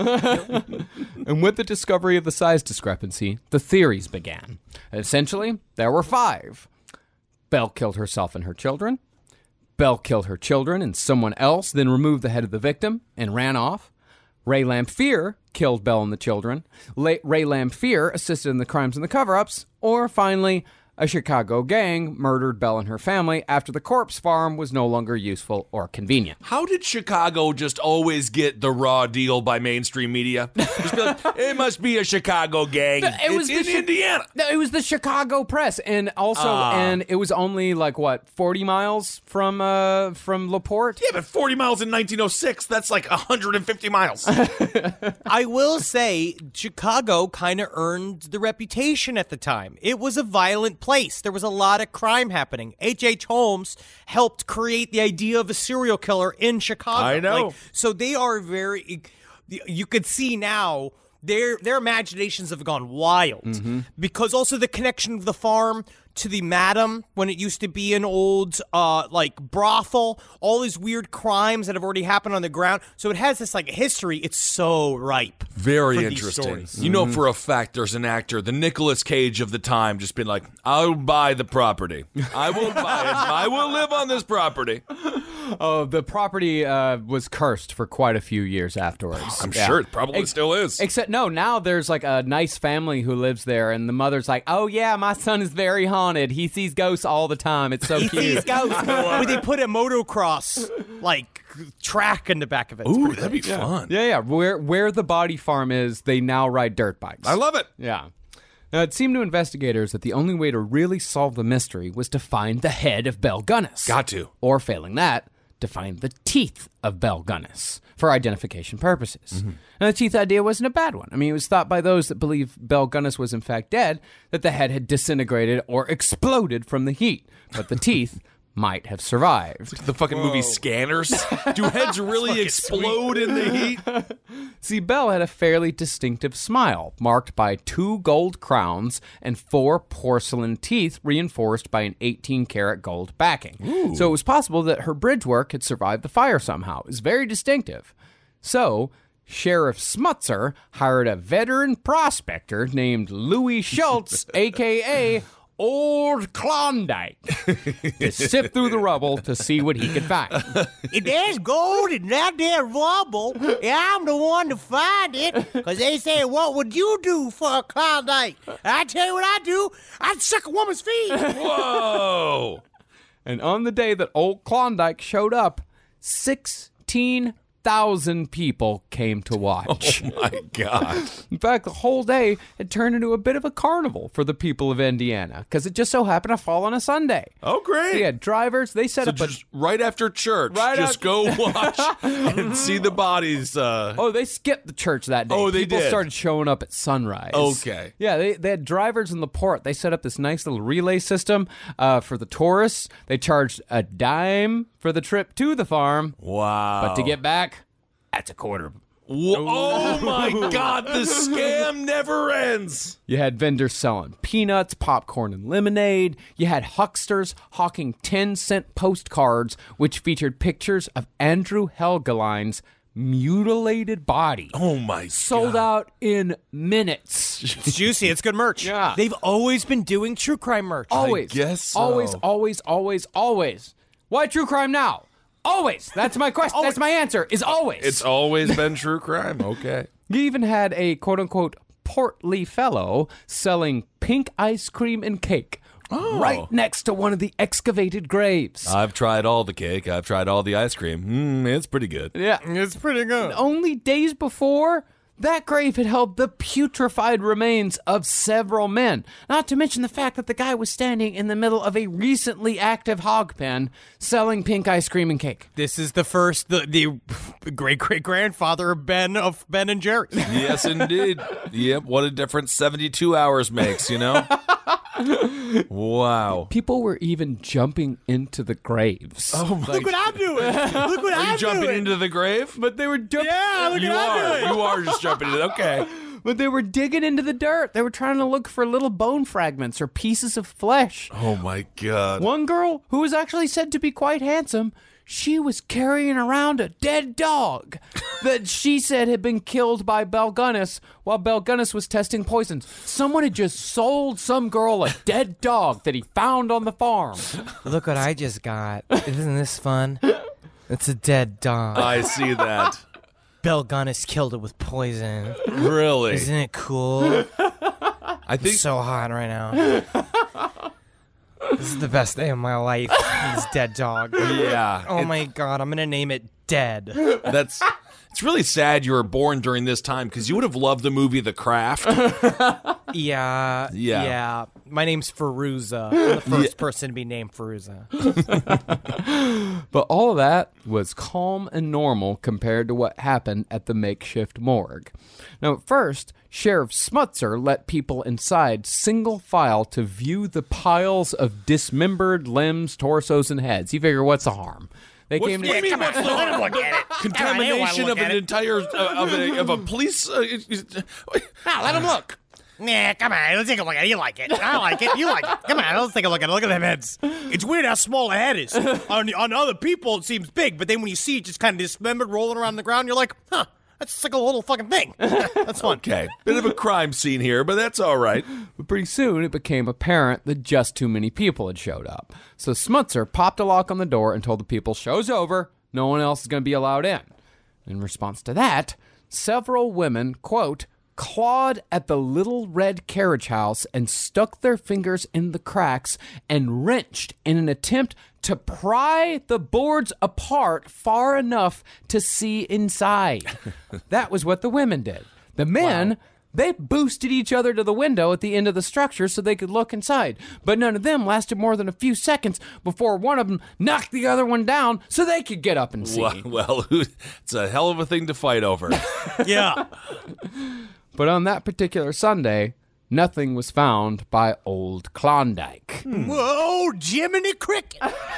And with the discovery of the size discrepancy, the theories began. Essentially, there were five. Belle killed herself and her children. Belle killed her children and someone else, then removed the head of the victim and ran off. Ray Lamphere killed Belle and the children. La- Ray Lamphere assisted in the crimes and the cover-ups. Or finally, a Chicago gang murdered Belle and her family after the corpse farm was no longer useful or convenient. How did Chicago just always get the raw deal by mainstream media? Just be like, it must be a Chicago gang. It it's was the in Chi- Indiana. No, it was the Chicago Press, and also, Ah. and it was only like what forty miles from uh from LaPorte. Yeah, but forty miles in nineteen oh six, that's like one hundred fifty miles. I will say, Chicago kind of earned the reputation at the time. It was a violent place. There was a lot of crime happening. H H. Holmes helped create the idea of a serial killer in Chicago. I know. Like, so they are very. You could see now their their imaginations have gone wild Mm-hmm. because also the connection of the farm to the Madam when it used to be an old uh like brothel, all these weird crimes that have already happened on the ground. So it has this like history. It's so ripe. Very for these interesting. stories. You know for a fact there's an actor, the Nicolas Cage of the time, just been like, I'll buy the property. I will buy it. I will live on this property. Oh, the property uh, was cursed for quite a few years afterwards. I'm Yeah. sure it probably Ex- still is. Except, no, now there's like a nice family who lives there, and the mother's like, oh, yeah, my son is very haunted. He sees ghosts all the time. It's so He cute. sees ghosts. But they put a motocross, like, track in the back of it. It's Ooh, pretty that'd be cool. fun. Yeah, yeah. Where, where the body farm is, they now ride dirt bikes. I love it. Yeah. Now, it seemed to investigators that the only way to really solve the mystery was to find the head of Belle Gunness. Got to. Or, failing that, to find the teeth of Belle Gunness for identification purposes. Mm-hmm. And the teeth idea wasn't a bad one. I mean, it was thought by those that believe Belle Gunness was in fact dead that the head had disintegrated or exploded from the heat, but the teeth might have survived. The fucking movie Scanners. Do heads really explode in the heat? See, Belle had a fairly distinctive smile, marked by two gold crowns and four porcelain teeth reinforced by an eighteen karat gold backing. Ooh. So it was possible that her bridge work had survived the fire somehow. It was very distinctive. So Sheriff Smutzer hired a veteran prospector named Louis Schultz, a k a. Old Klondike, to sift through the rubble to see what he could find. If there's gold in that there rubble, I'm the one to find it. Because they say, what would you do for a Klondike? I tell you what I do. I'd suck a woman's feet. Whoa. And on the day that Old Klondike showed up, sixteen thousand people came to watch. Oh, my God. In fact, the whole day had turned into a bit of a carnival for the people of Indiana because it just so happened to fall on a Sunday. Oh, great. Yeah, drivers, they set So up a... just right after church, Right just af- go watch and see the bodies. Uh... Oh, they skipped the church that day. Oh, they People did? started showing up at sunrise. Okay. Yeah, they, they had drivers in the port. They set up this nice little relay system uh, for the tourists. They charged a dime for the trip to the farm. Wow. But to get back, that's a quarter. Whoa, oh, my God. The scam never ends. You had vendors selling peanuts, popcorn, and lemonade. You had hucksters hawking ten cent postcards, which featured pictures of Andrew Helgeline's mutilated body. Oh, my Sold God. out in minutes. It's juicy. It's good merch. Yeah. They've always been doing true crime merch. Always. guess so. Always, always, always, always. Why true crime now? Always. That's my question. That's my answer, is always. It's always been true crime. Okay. You even had a quote-unquote portly fellow selling pink ice cream and cake Oh. right next to one of the excavated graves. I've tried all the cake. I've tried all the ice cream. Mm, it's pretty good. yeah. It's pretty good. Only days before, that grave had held the putrefied remains of several men. Not to mention the fact that the guy was standing in the middle of a recently active hog pen selling pink ice cream and cake. This is the first, the, the great great grandfather of Ben of Ben and Jerry. Yes, indeed. Yep. What a difference seventy-two hours makes, you know? Wow. People were even jumping into the graves. Oh, my Look what I'm doing. Look what Are I'm you jumping doing. into the grave? But they were jumping. Yeah, look You what I'm are. doing. You are just jumping in. Okay. But they were digging into the dirt. They were trying to look for little bone fragments or pieces of flesh. Oh, my God. One girl, who was actually said to be quite handsome, she was carrying around a dead dog that she said had been killed by Belle Gunness while Belle Gunness was testing poisons. Someone had just sold some girl a dead dog that he found on the farm. Look what I just got. Isn't this fun? It's a dead dog. I see that. Belle Gunness killed it with poison. Really? Isn't it cool? I think It's so hot right now. This is the best day of my life. This dead dog. Yeah. Oh It- my God, I'm gonna name it Dead. That's. It's really sad you were born during this time because you would have loved the movie The Craft. Yeah, Yeah. yeah. My name's Feruza. I'm the first person to be named Feruza. But all of that was calm and normal compared to what happened at the makeshift morgue. Now, at first, Sheriff Smutzer let people inside single file to view the piles of dismembered limbs, torsos, and heads. He figured, what's the harm? They What, came what do you mean, what's the Let him look at it. contamination of an entire uh, of a of a police? Uh, Now, let him look. Nah, come on. Let's take a look at it. You like it. I like it. You like it. Come on. Let's take a look at it. Look at them heads. It's weird how small a head is. on, on other people, it seems big, but then when you see it just kind of dismembered rolling around the ground, you're like, huh, That's just like a little fucking thing. That's fun. Okay. Bit of a crime scene here, but that's all right. But pretty soon, it became apparent that just too many people had showed up. So Smutzer popped a lock on the door and told the people, show's over. No one else is going to be allowed in. In response to that, several women, quote, clawed at the little red carriage house and stuck their fingers in the cracks and wrenched in an attempt to pry the boards apart far enough to see inside. That was what the women did. The men, wow. they boosted each other to the window at the end of the structure so they could look inside. But none of them lasted more than a few seconds before one of them knocked the other one down so they could get up and see. Well, well it's a hell of a thing to fight over. Yeah. But on that particular Sunday, nothing was found by Old Klondike. Hmm. Whoa, Jiminy Cricket!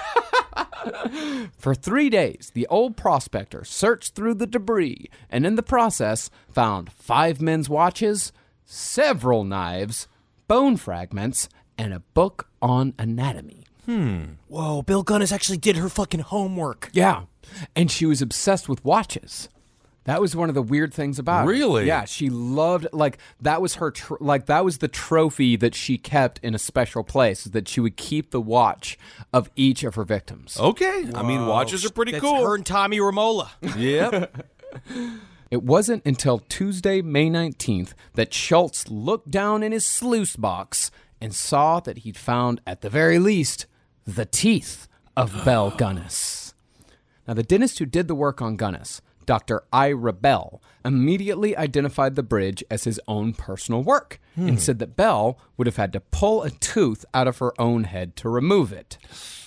For three days, the old prospector searched through the debris and in the process found five men's watches, several knives, bone fragments, and a book on anatomy. Hmm. Whoa, Bill Gunnis actually did her fucking homework. Yeah, and she was obsessed with watches. That was one of the weird things about really? it. Yeah, she loved, like, that was her, tr- like, that was the trophy that she kept in a special place, that she would keep the watch of each of her victims. Okay. Whoa. I mean, watches are pretty That's cool. her and Tommy Romola. Yep. It wasn't until Tuesday, May nineteenth, that Schultz looked down in his sluice box and saw that he'd found, at the very least, the teeth of Belle Gunnis. Now, the dentist who did the work on Gunnis, Doctor Ira Bell, immediately identified the bridge as his own personal work hmm. and said that Bell would have had to pull a tooth out of her own head to remove it.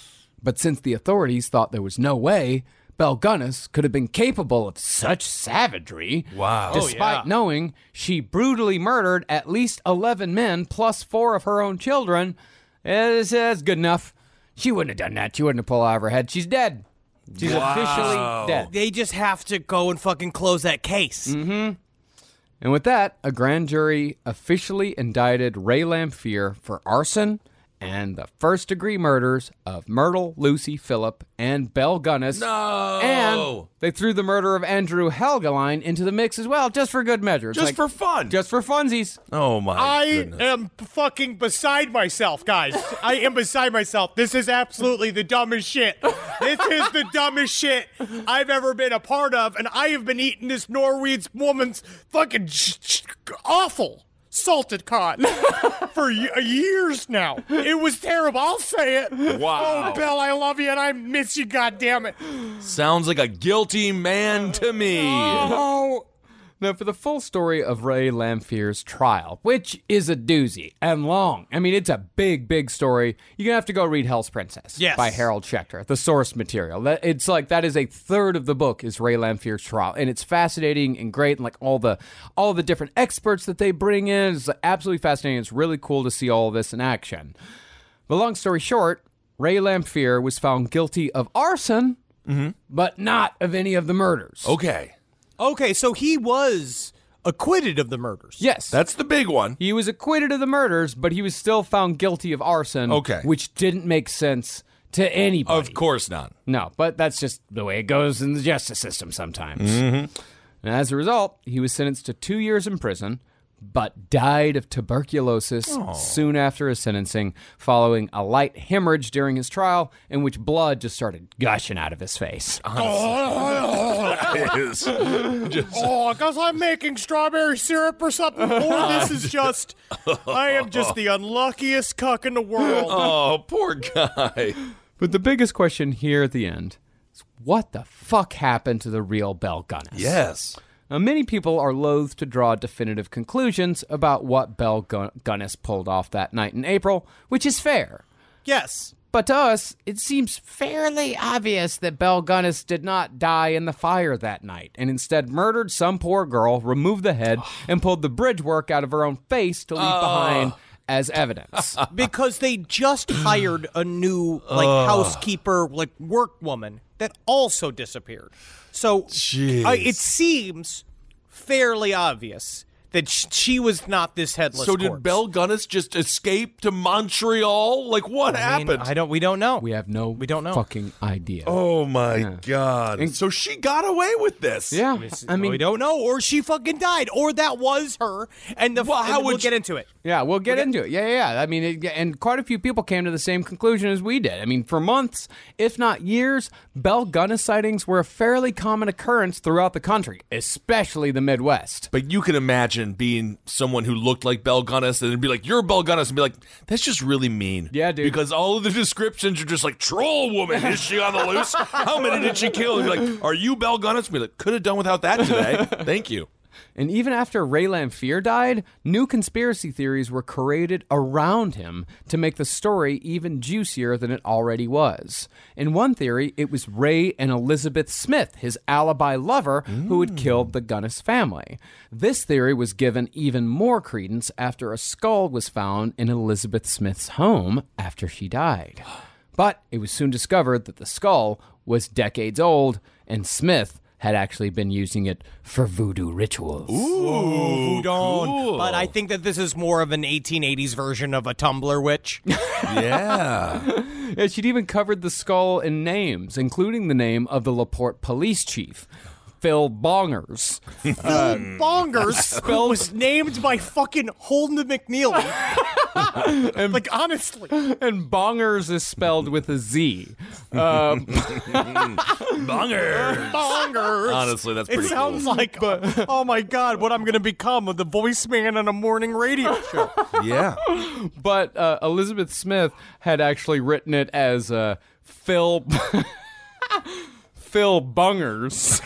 But since the authorities thought there was no way Belle Gunnis could have been capable of such savagery, wow. despite oh, yeah. knowing she brutally murdered at least eleven men plus four of her own children, it's, it's good enough. She wouldn't have done that. She wouldn't have pulled out of her head. She's dead. She's wow. officially dead. They just have to go and fucking close that case. Mm-hmm. And with that, a grand jury officially indicted Ray Lamphere for arson and the first-degree murders of Myrtle, Lucy, Phillip, and Belle Gunnis. No! And they threw the murder of Andrew Helgeline into the mix as well, just for good measure. It's just like, for fun. Just for funsies. Oh, my I goodness. am fucking beside myself, guys. I am beside myself. This is absolutely the dumbest shit. This is the dumbest shit I've ever been a part of, and I have been eating this Norwegian woman's fucking sh- sh- awful salted cod for y- years now. It was terrible. I'll say it. Wow. Oh, Bill, I love you and I miss you, goddammit. Sounds like a guilty man to me. Oh. Now, for the full story of Ray Lamphere's trial, which is a doozy and long. I mean, it's a big, big story. You're going to have to go read Hell's Princess yes. by Harold Schechter, the source material. That It's like, that is a third of the book is Ray Lamphere's trial. And it's fascinating and great. And like all the all the different experts that they bring in is absolutely fascinating. It's really cool to see all of this in action. But long story short, Ray Lamphere was found guilty of arson, mm-hmm. but not of any of the murders. Okay. Okay, so he was acquitted of the murders. Yes. That's the big one. He was acquitted of the murders, but he was still found guilty of arson. Okay. Which didn't make sense to anybody. Of course not. No, but that's just the way it goes in the justice system sometimes. Mm-hmm. And as a result, he was sentenced to two years in prison, but died of tuberculosis Aww. soon after his sentencing, following a light hemorrhage during his trial in which blood just started gushing out of his face. It is just... Oh, because I'm making strawberry syrup or something. Or this is just, I am just the unluckiest cuck in the world. Oh, poor guy. But the biggest question here at the end is, what the fuck happened to the real Belle Gunnis? Yes. Now, many people are loath to draw definitive conclusions about what Belle Gun- Gunnis pulled off that night in April, which is fair. Yes. But to us, it seems fairly obvious that Belle Gunnis did not die in the fire that night, and instead murdered some poor girl, removed the head, and pulled the bridge work out of her own face to leave Oh. behind as evidence. Because they just hired a new, like, Ugh. housekeeper, like, work woman that also disappeared. So Jeez. uh, it seems fairly obvious that sh- she was not this headless So corpse. did Belle Gunness just escape to Montreal? Like, what I mean, happened? I don't. We don't know. We have no We don't know. fucking idea. Oh, my Yeah. God. And- so she got away with this. Yeah, I mean, we don't know, or she fucking died, or that was her. And the Well, how and we'll would get you- into it. yeah, we'll get into it. Yeah, yeah, yeah. I mean, it, and quite a few people came to the same conclusion as we did. I mean, for months, if not years, Belle Gunness sightings were a fairly common occurrence throughout the country, especially the Midwest. But you can imagine being someone who looked like Belle Gunness and it'd be like, you're Belle Gunness, and be like, that's just really mean. Yeah, dude. Because all of the descriptions are just like, troll woman, is she on the loose? How many did she kill? And be like, are you Belle Gunness? And be like, could have done without that today. Thank you. And even after Ray Lamphere died, new conspiracy theories were created around him to make the story even juicier than it already was. In one theory, it was Ray and Elizabeth Smith, his alibi lover, who had killed the Gunness family. This theory was given even more credence after a skull was found in Elizabeth Smith's home after she died. But it was soon discovered that the skull was decades old, and Smith had actually been using it for voodoo rituals. Ooh, cool. But I think that this is more of an eighteen eighties version of a Tumblr witch. Yeah. Yeah, she'd even covered the skull in names, including the name of the LaPorte police chief, Phil Bongers. Uh, Bongers who was named by fucking Holden McNeely. and, like, honestly. And Bongers is spelled with a Z. Um, Bongers. Bongers. Honestly, that's pretty It sounds cool. like, oh my God, what I'm going to become with the voice man on a morning radio show. Yeah. but uh, Elizabeth Smith had actually written it as uh, Phil... Phil Bungers,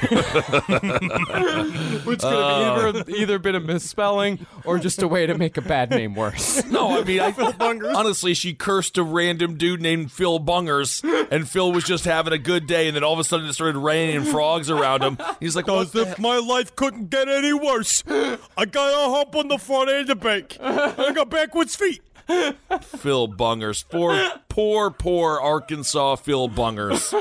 which could have either, either been a misspelling or just a way to make a bad name worse. No, I mean, I, honestly, she cursed a random dude named Phil Bungers, and Phil was just having a good day, and then all of a sudden it started raining frogs around him. He's like, As if my life couldn't get any worse. I got a hump on the front end of the bank. I got backwards feet. Phil Bungers. Poor, poor, poor Arkansas Phil Bungers.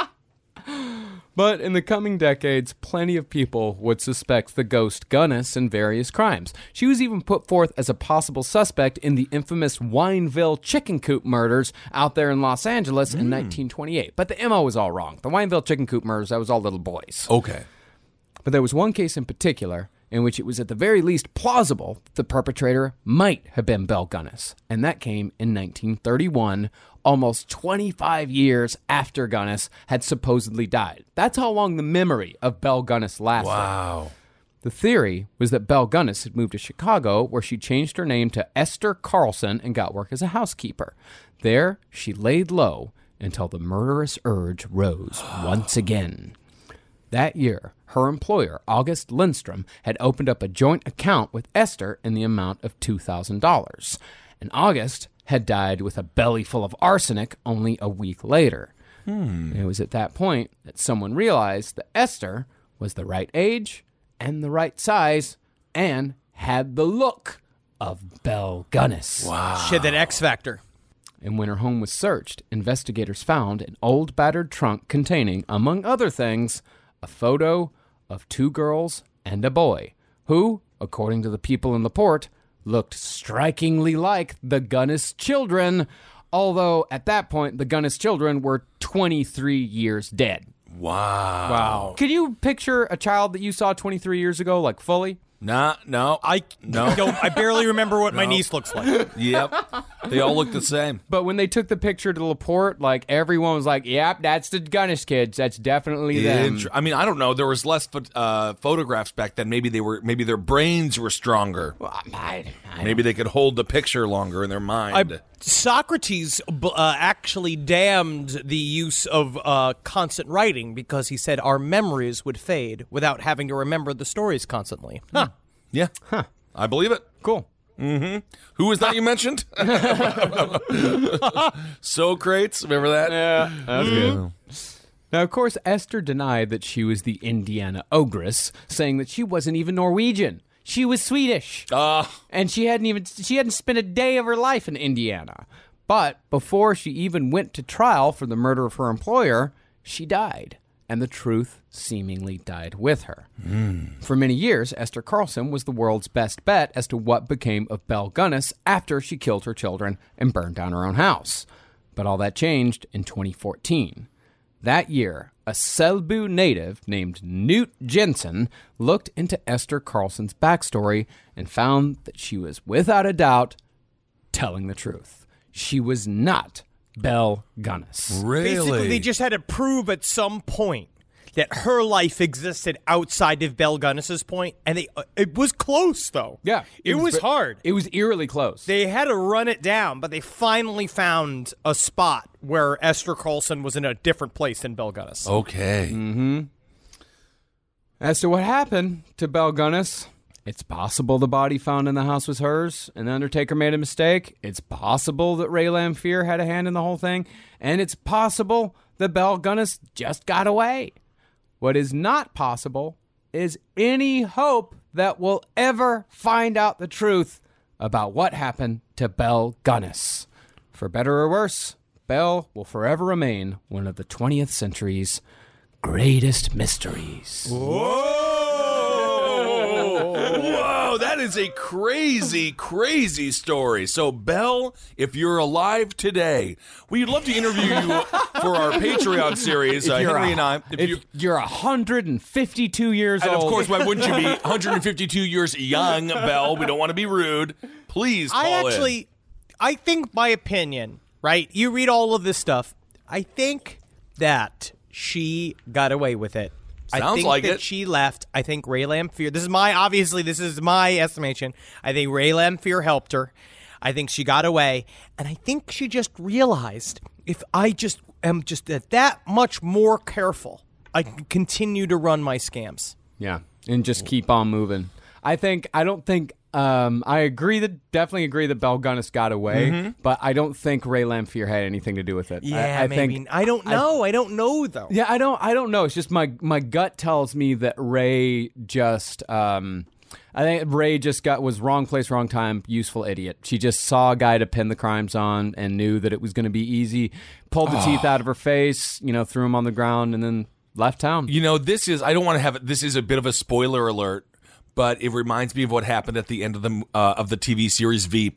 But in the coming decades, plenty of people would suspect the ghost Gunness in various crimes. She was even put forth as a possible suspect in the infamous Wineville chicken coop murders out there in Los Angeles mm. in nineteen twenty-eight. But the M O was all wrong. The Wineville chicken coop murders, that was all little boys. Okay. But there was one case in particular in which it was at the very least plausible that the perpetrator might have been Belle Gunness. And that came in nineteen thirty-one, almost twenty-five years after Gunness had supposedly died. That's how long the memory of Belle Gunness lasted. Wow. The theory was that Belle Gunness had moved to Chicago, where she changed her name to Esther Carlson and got work as a housekeeper. There, she laid low until the murderous urge rose once again. That year, her employer, August Lindstrom, had opened up a joint account with Esther in the amount of two thousand dollars. And August had died with a belly full of arsenic only a week later. Hmm. It was at that point that someone realized that Esther was the right age and the right size and had the look of Belle Gunness. Wow. She had that X Factor. And when her home was searched, investigators found an old battered trunk containing, among other things, a photo of two girls and a boy who, according to the people in LaPorte, looked strikingly like the Gunness children, although at that point the Gunness children were twenty-three years dead. Wow. Wow. Can you picture a child that you saw twenty-three years ago, like fully? Nah, no. I No. don't. I barely remember what my No. niece looks like. Yep. They all look the same. But when they took the picture to LaPorte, like, everyone was like, yep, that's the Gunness kids. That's definitely them. Int- I mean, I don't know. There was less pho- uh, photographs back then. Maybe they were. Maybe their brains were stronger. Well, I, I Maybe they could hold the picture longer in their mind. I, Socrates uh, actually damned the use of uh, constant writing because he said our memories would fade without having to remember the stories constantly. Huh. Yeah. Huh. I believe it. Cool. Mm-hmm. Who was that you mentioned? Socrates. Remember that? Yeah, that's good. Now, of course, Esther denied that she was the Indiana ogress, saying that she wasn't even Norwegian. She was Swedish. Uh, and she hadn't even she hadn't spent a day of her life in Indiana. But before she even went to trial for the murder of her employer, she died. and the truth seemingly died with her. Mm. For many years, Esther Carlson was the world's best bet as to what became of Belle Gunness after she killed her children and burned down her own house. But all that changed in twenty fourteen. That year, a Selbu native named Newt Jensen looked into Esther Carlson's backstory and found that she was, without a doubt, telling the truth. She was not Belle Gunness. Really? Basically, they just had to prove at some point that her life existed outside of Belle Gunness's point, and they uh, it was close, though. Yeah. It, was, ve- hard. It was eerily close. They had to run it down, but they finally found a spot where Esther Carlson was in a different place than Belle Gunness. Okay. Mm-hmm. As to what happened to Belle Gunness, it's possible the body found in the house was hers and the Undertaker made a mistake. It's possible that Ray Lamphere had a hand in the whole thing. And it's possible that Belle Gunness just got away. What is not possible is any hope that we'll ever find out the truth about what happened to Belle Gunness. For better or worse, Belle will forever remain one of the twentieth century's greatest mysteries. Whoa! Whoa, that is a crazy, crazy story. So, Belle, if you're alive today, we'd love to interview you for our Patreon series, uh, you're Henry a- and I. If, If you, you're one hundred fifty-two years and old. of course, why wouldn't you be one hundred fifty-two years young, Belle? We don't want to be rude. Please call I in. actually, I think my opinion, right? You read all of this stuff. I think that she got away with it. I Sounds think like that it. she left. I think Ray Lamphere. This is my obviously. This is my estimation. I think Ray Lamphere helped her. I think she got away, and I think she just realized if I just am just that, that much more careful, I can continue to run my scams. Yeah, and just keep on moving. I think, I don't think, um, I agree that, definitely agree that Belle Gunness got away, Mm-hmm. but I don't think Ray Lamphere had anything to do with it. Yeah, I, I maybe. think, I don't know. I, don't know though. Yeah, I don't, I don't know. It's just my, my gut tells me that Ray just, um, I think Ray just got, was wrong place, wrong time, useful idiot. She just saw a guy to pin the crimes on and knew that it was going to be easy, pulled the teeth out of her face, you know, threw him on the ground, and then left town. You know, this is, I don't want to have it, this is a bit of a spoiler alert, but it reminds me of what happened at the end of the uh, of the T V series Veep.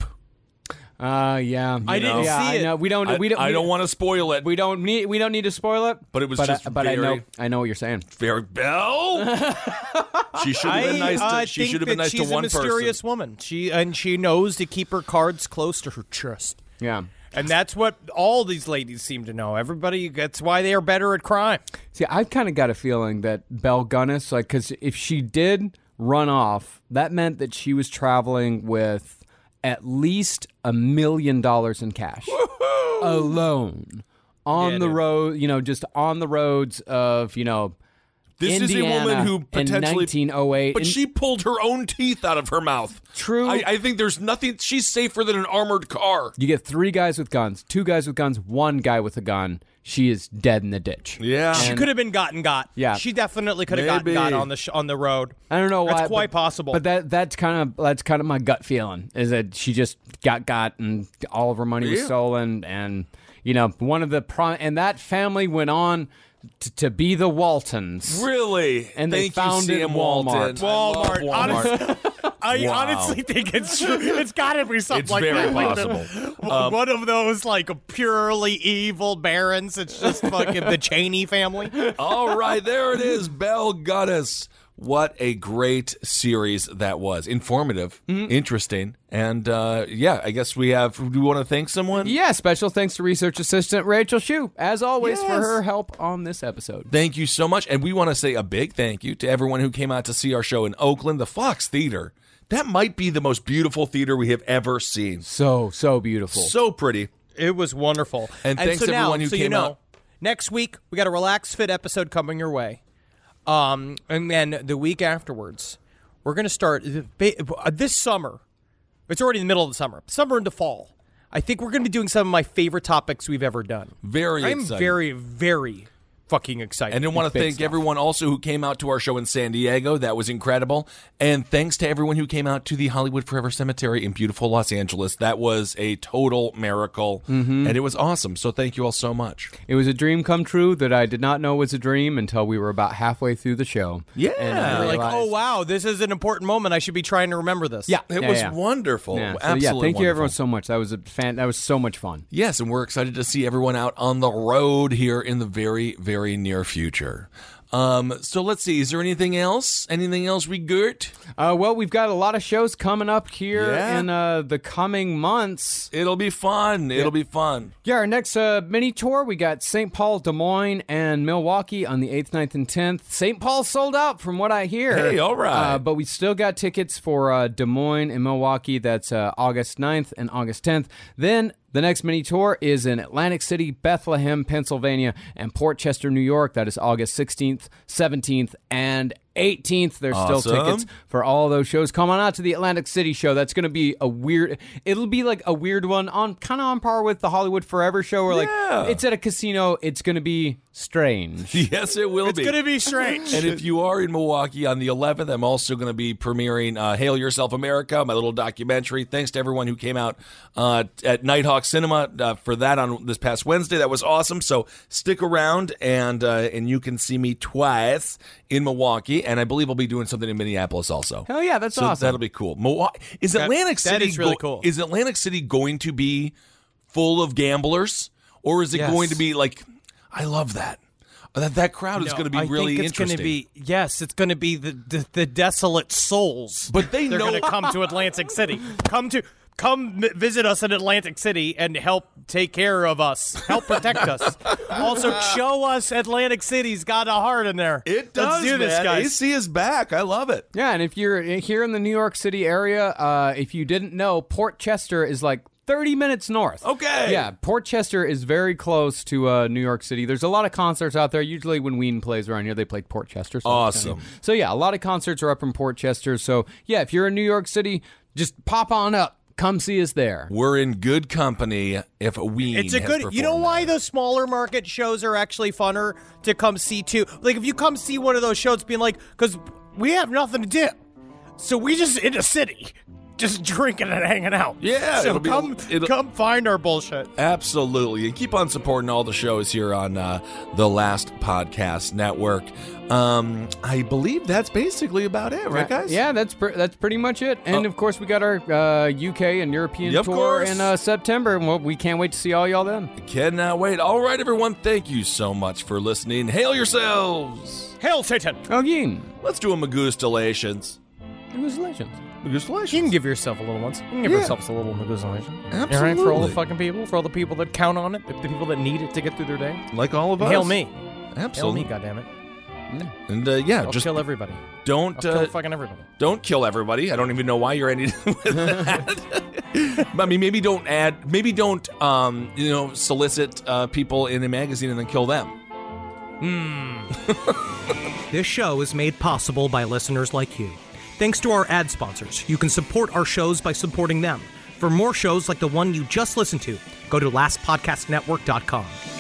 Uh, yeah. I You didn't know, yeah, see I it. know. We don't, I, we don't, I we don't want to spoil it. We don't need. We don't need to spoil it. But it was but just I, but I know. very- I know what you're saying. Very Belle. She should have been nice. To, I she think should have been that nice she's to one a mysterious person. woman. She and she knows to keep her cards close to her chest, Yeah. and that's what all these ladies seem to know. Everybody, that's why they are better at crime. See, I've kind of got a feeling that Belle Gunness, like, because if she did run off, that meant that she was traveling with at least a million dollars in cash alone on Yeah, the dude. road. You know, just on the roads of you know. This is a Indiana woman who potentially, in nineteen oh eight, but and- she pulled her own teeth out of her mouth. True. I, I think there's nothing. She's safer than an armored car. You get three guys with guns, two guys with guns, one guy with a gun. She is dead in the ditch. Yeah. She And- could have been gotten got. Yeah. she definitely could have gotten Maybe. got on the sh- on the road. I don't know why. That's quite but- possible. But that that's kind of that's kind of my gut feeling is that she just got got and all of her money was Yeah. stolen, and you know one of the pro- and that family went on t- to be the Waltons. Really? And they Thank found you, it Sam in Walmart. Walton. I love Walmart. Walmart. Honest- I Wow. honestly think it's true. It's got to be something It's like very that. Like the- possible. Um, one of those like purely evil barons. It's just fucking the Cheney family. All right, there it is, Belle Gunness. What a great series that was. Informative, Mm-hmm. interesting, and uh, yeah, I guess we have. Do we want to thank someone? Yeah, special thanks to research assistant Rachel Shue, as always, for Yes. her help on this episode. Thank you so much, and we want to say a big thank you to everyone who came out to see our show in Oakland, the Fox Theater. That might be the most beautiful theater we have ever seen. So so beautiful. So pretty. It was wonderful. And thanks so now, everyone who so you came know, out. Next week we got a Relax Fit episode coming your way. Um, and then the week afterwards, we're going to start uh, this summer. It's already in the middle of the summer. Summer into fall. I think we're going to be doing some of my favorite topics we've ever done. Very I'm excited. very, very, fucking exciting. And I want to thank stuff. everyone also who came out to our show in San Diego. That was incredible. And thanks to everyone who came out to the Hollywood Forever Cemetery in beautiful Los Angeles. That was a total miracle. Mm-hmm. And it was awesome. So thank you all so much. It was a dream come true that I did not know was a dream until we were about halfway through the show. Yeah. And I You're like, realized- oh, wow, this is an important moment. I should be trying to remember this. Yeah, It yeah, was yeah. wonderful. Yeah, so, Absolutely yeah, thank wonderful. you everyone so much. That was a fan. That was so much fun. Yes, and we're excited to see everyone out on the road here in the very, very near future. Um, so let's see. Is there anything else? Anything else we got? Uh, well, we've got a lot of shows coming up here Yeah. in uh, the coming months. It'll be fun. It'll be fun. Yeah, our next uh, mini tour, we got Saint Paul, Des Moines, and Milwaukee on the eighth, ninth, and tenth. Saint Paul sold out from what I hear. Hey, all right. Uh, but we still got tickets for uh, Des Moines and Milwaukee. That's uh, August ninth and August tenth. Then the next mini tour is in Atlantic City, Bethlehem, Pennsylvania, and Port Chester, New York. That is August sixteenth, seventeenth, and eighteenth. There's still Awesome. tickets for all those shows. Come on out to the Atlantic City show. That's going to be a weird. It'll be like a weird one on kind of on par with the Hollywood Forever show. Where Yeah. like it's at a casino. It's going to be strange. Yes, it will It's be. going to be strange. And if you are in Milwaukee on the eleventh, I'm also going to be premiering uh, Hail Yourself America, my little documentary. Thanks to everyone who came out uh, at Nighthawk Cinema uh, for that on this past Wednesday. That was awesome. So stick around, and uh, and you can see me twice in Milwaukee, and I believe I'll be doing something in Minneapolis also. Hell yeah, that's so awesome. That'll be cool. Milwaukee is That- Atlantic that City. is really cool. Is Atlantic City going to be full of gamblers, or is it Yes. going to be like? I love that. That that crowd is No, going to be I really think it's interesting. Gonna be, yes, it's going to be the, the the desolate souls. But they They're know- going to come to Atlantic City. Come to come m- visit us in Atlantic City and help take care of us, help protect us. Also, show us Atlantic City's got a heart in there. It does, Let's do this, man. guys. A C is back. I love it. Yeah, and if you're here in the New York City area, uh, if you didn't know, Port Chester is like thirty minutes north. Okay. Yeah, Port Chester is very close to uh, New York City. There's a lot of concerts out there. Usually when Ween plays around here, they play Port Chester. So Awesome. So yeah, a lot of concerts are up in Port Chester. So yeah, if you're in New York City, just pop on up. Come see us there. We're in good company if Ween It's a has good. You know performed why there. the smaller market shows are actually funner to come see too? Like if you come see one of those shows, being like, because we have nothing to do, so we just in a city, just drinking and hanging out. Yeah, So it'll be- come, it'll- come find our bullshit. Absolutely. And keep on supporting all the shows here on uh, the Last Podcast Network. Um, I believe that's basically about it, right, guys? Yeah, that's pr- that's pretty much it. And Oh. of course, we got our uh, U K and European Yeah, of tour course. in uh, September. Well, we can't wait to see all y'all then. Cannot wait. All right, everyone. Thank you so much for listening. Hail yourselves. Hail Satan! Again, Let's do a Magustalations. congratulations. Magustalations. You can give yourself a little once. You can give Yeah. yourself a little negotiation. Absolutely. All right, for all the fucking people, for all the people that count on it, the the people that need it to get through their day. Like all of us. Hail me. Absolutely. Hail me, goddammit. And uh, yeah, I'll just kill everybody. don't I'll uh, kill fucking everybody. don't kill everybody. I don't even know why you're ending with that. I mean, maybe don't add, maybe don't, um, you know, solicit uh, people in a magazine and then kill them. This show is made possible by listeners like you. Thanks to our ad sponsors, you can support our shows by supporting them. For more shows like the one you just listened to, go to last podcast network dot com.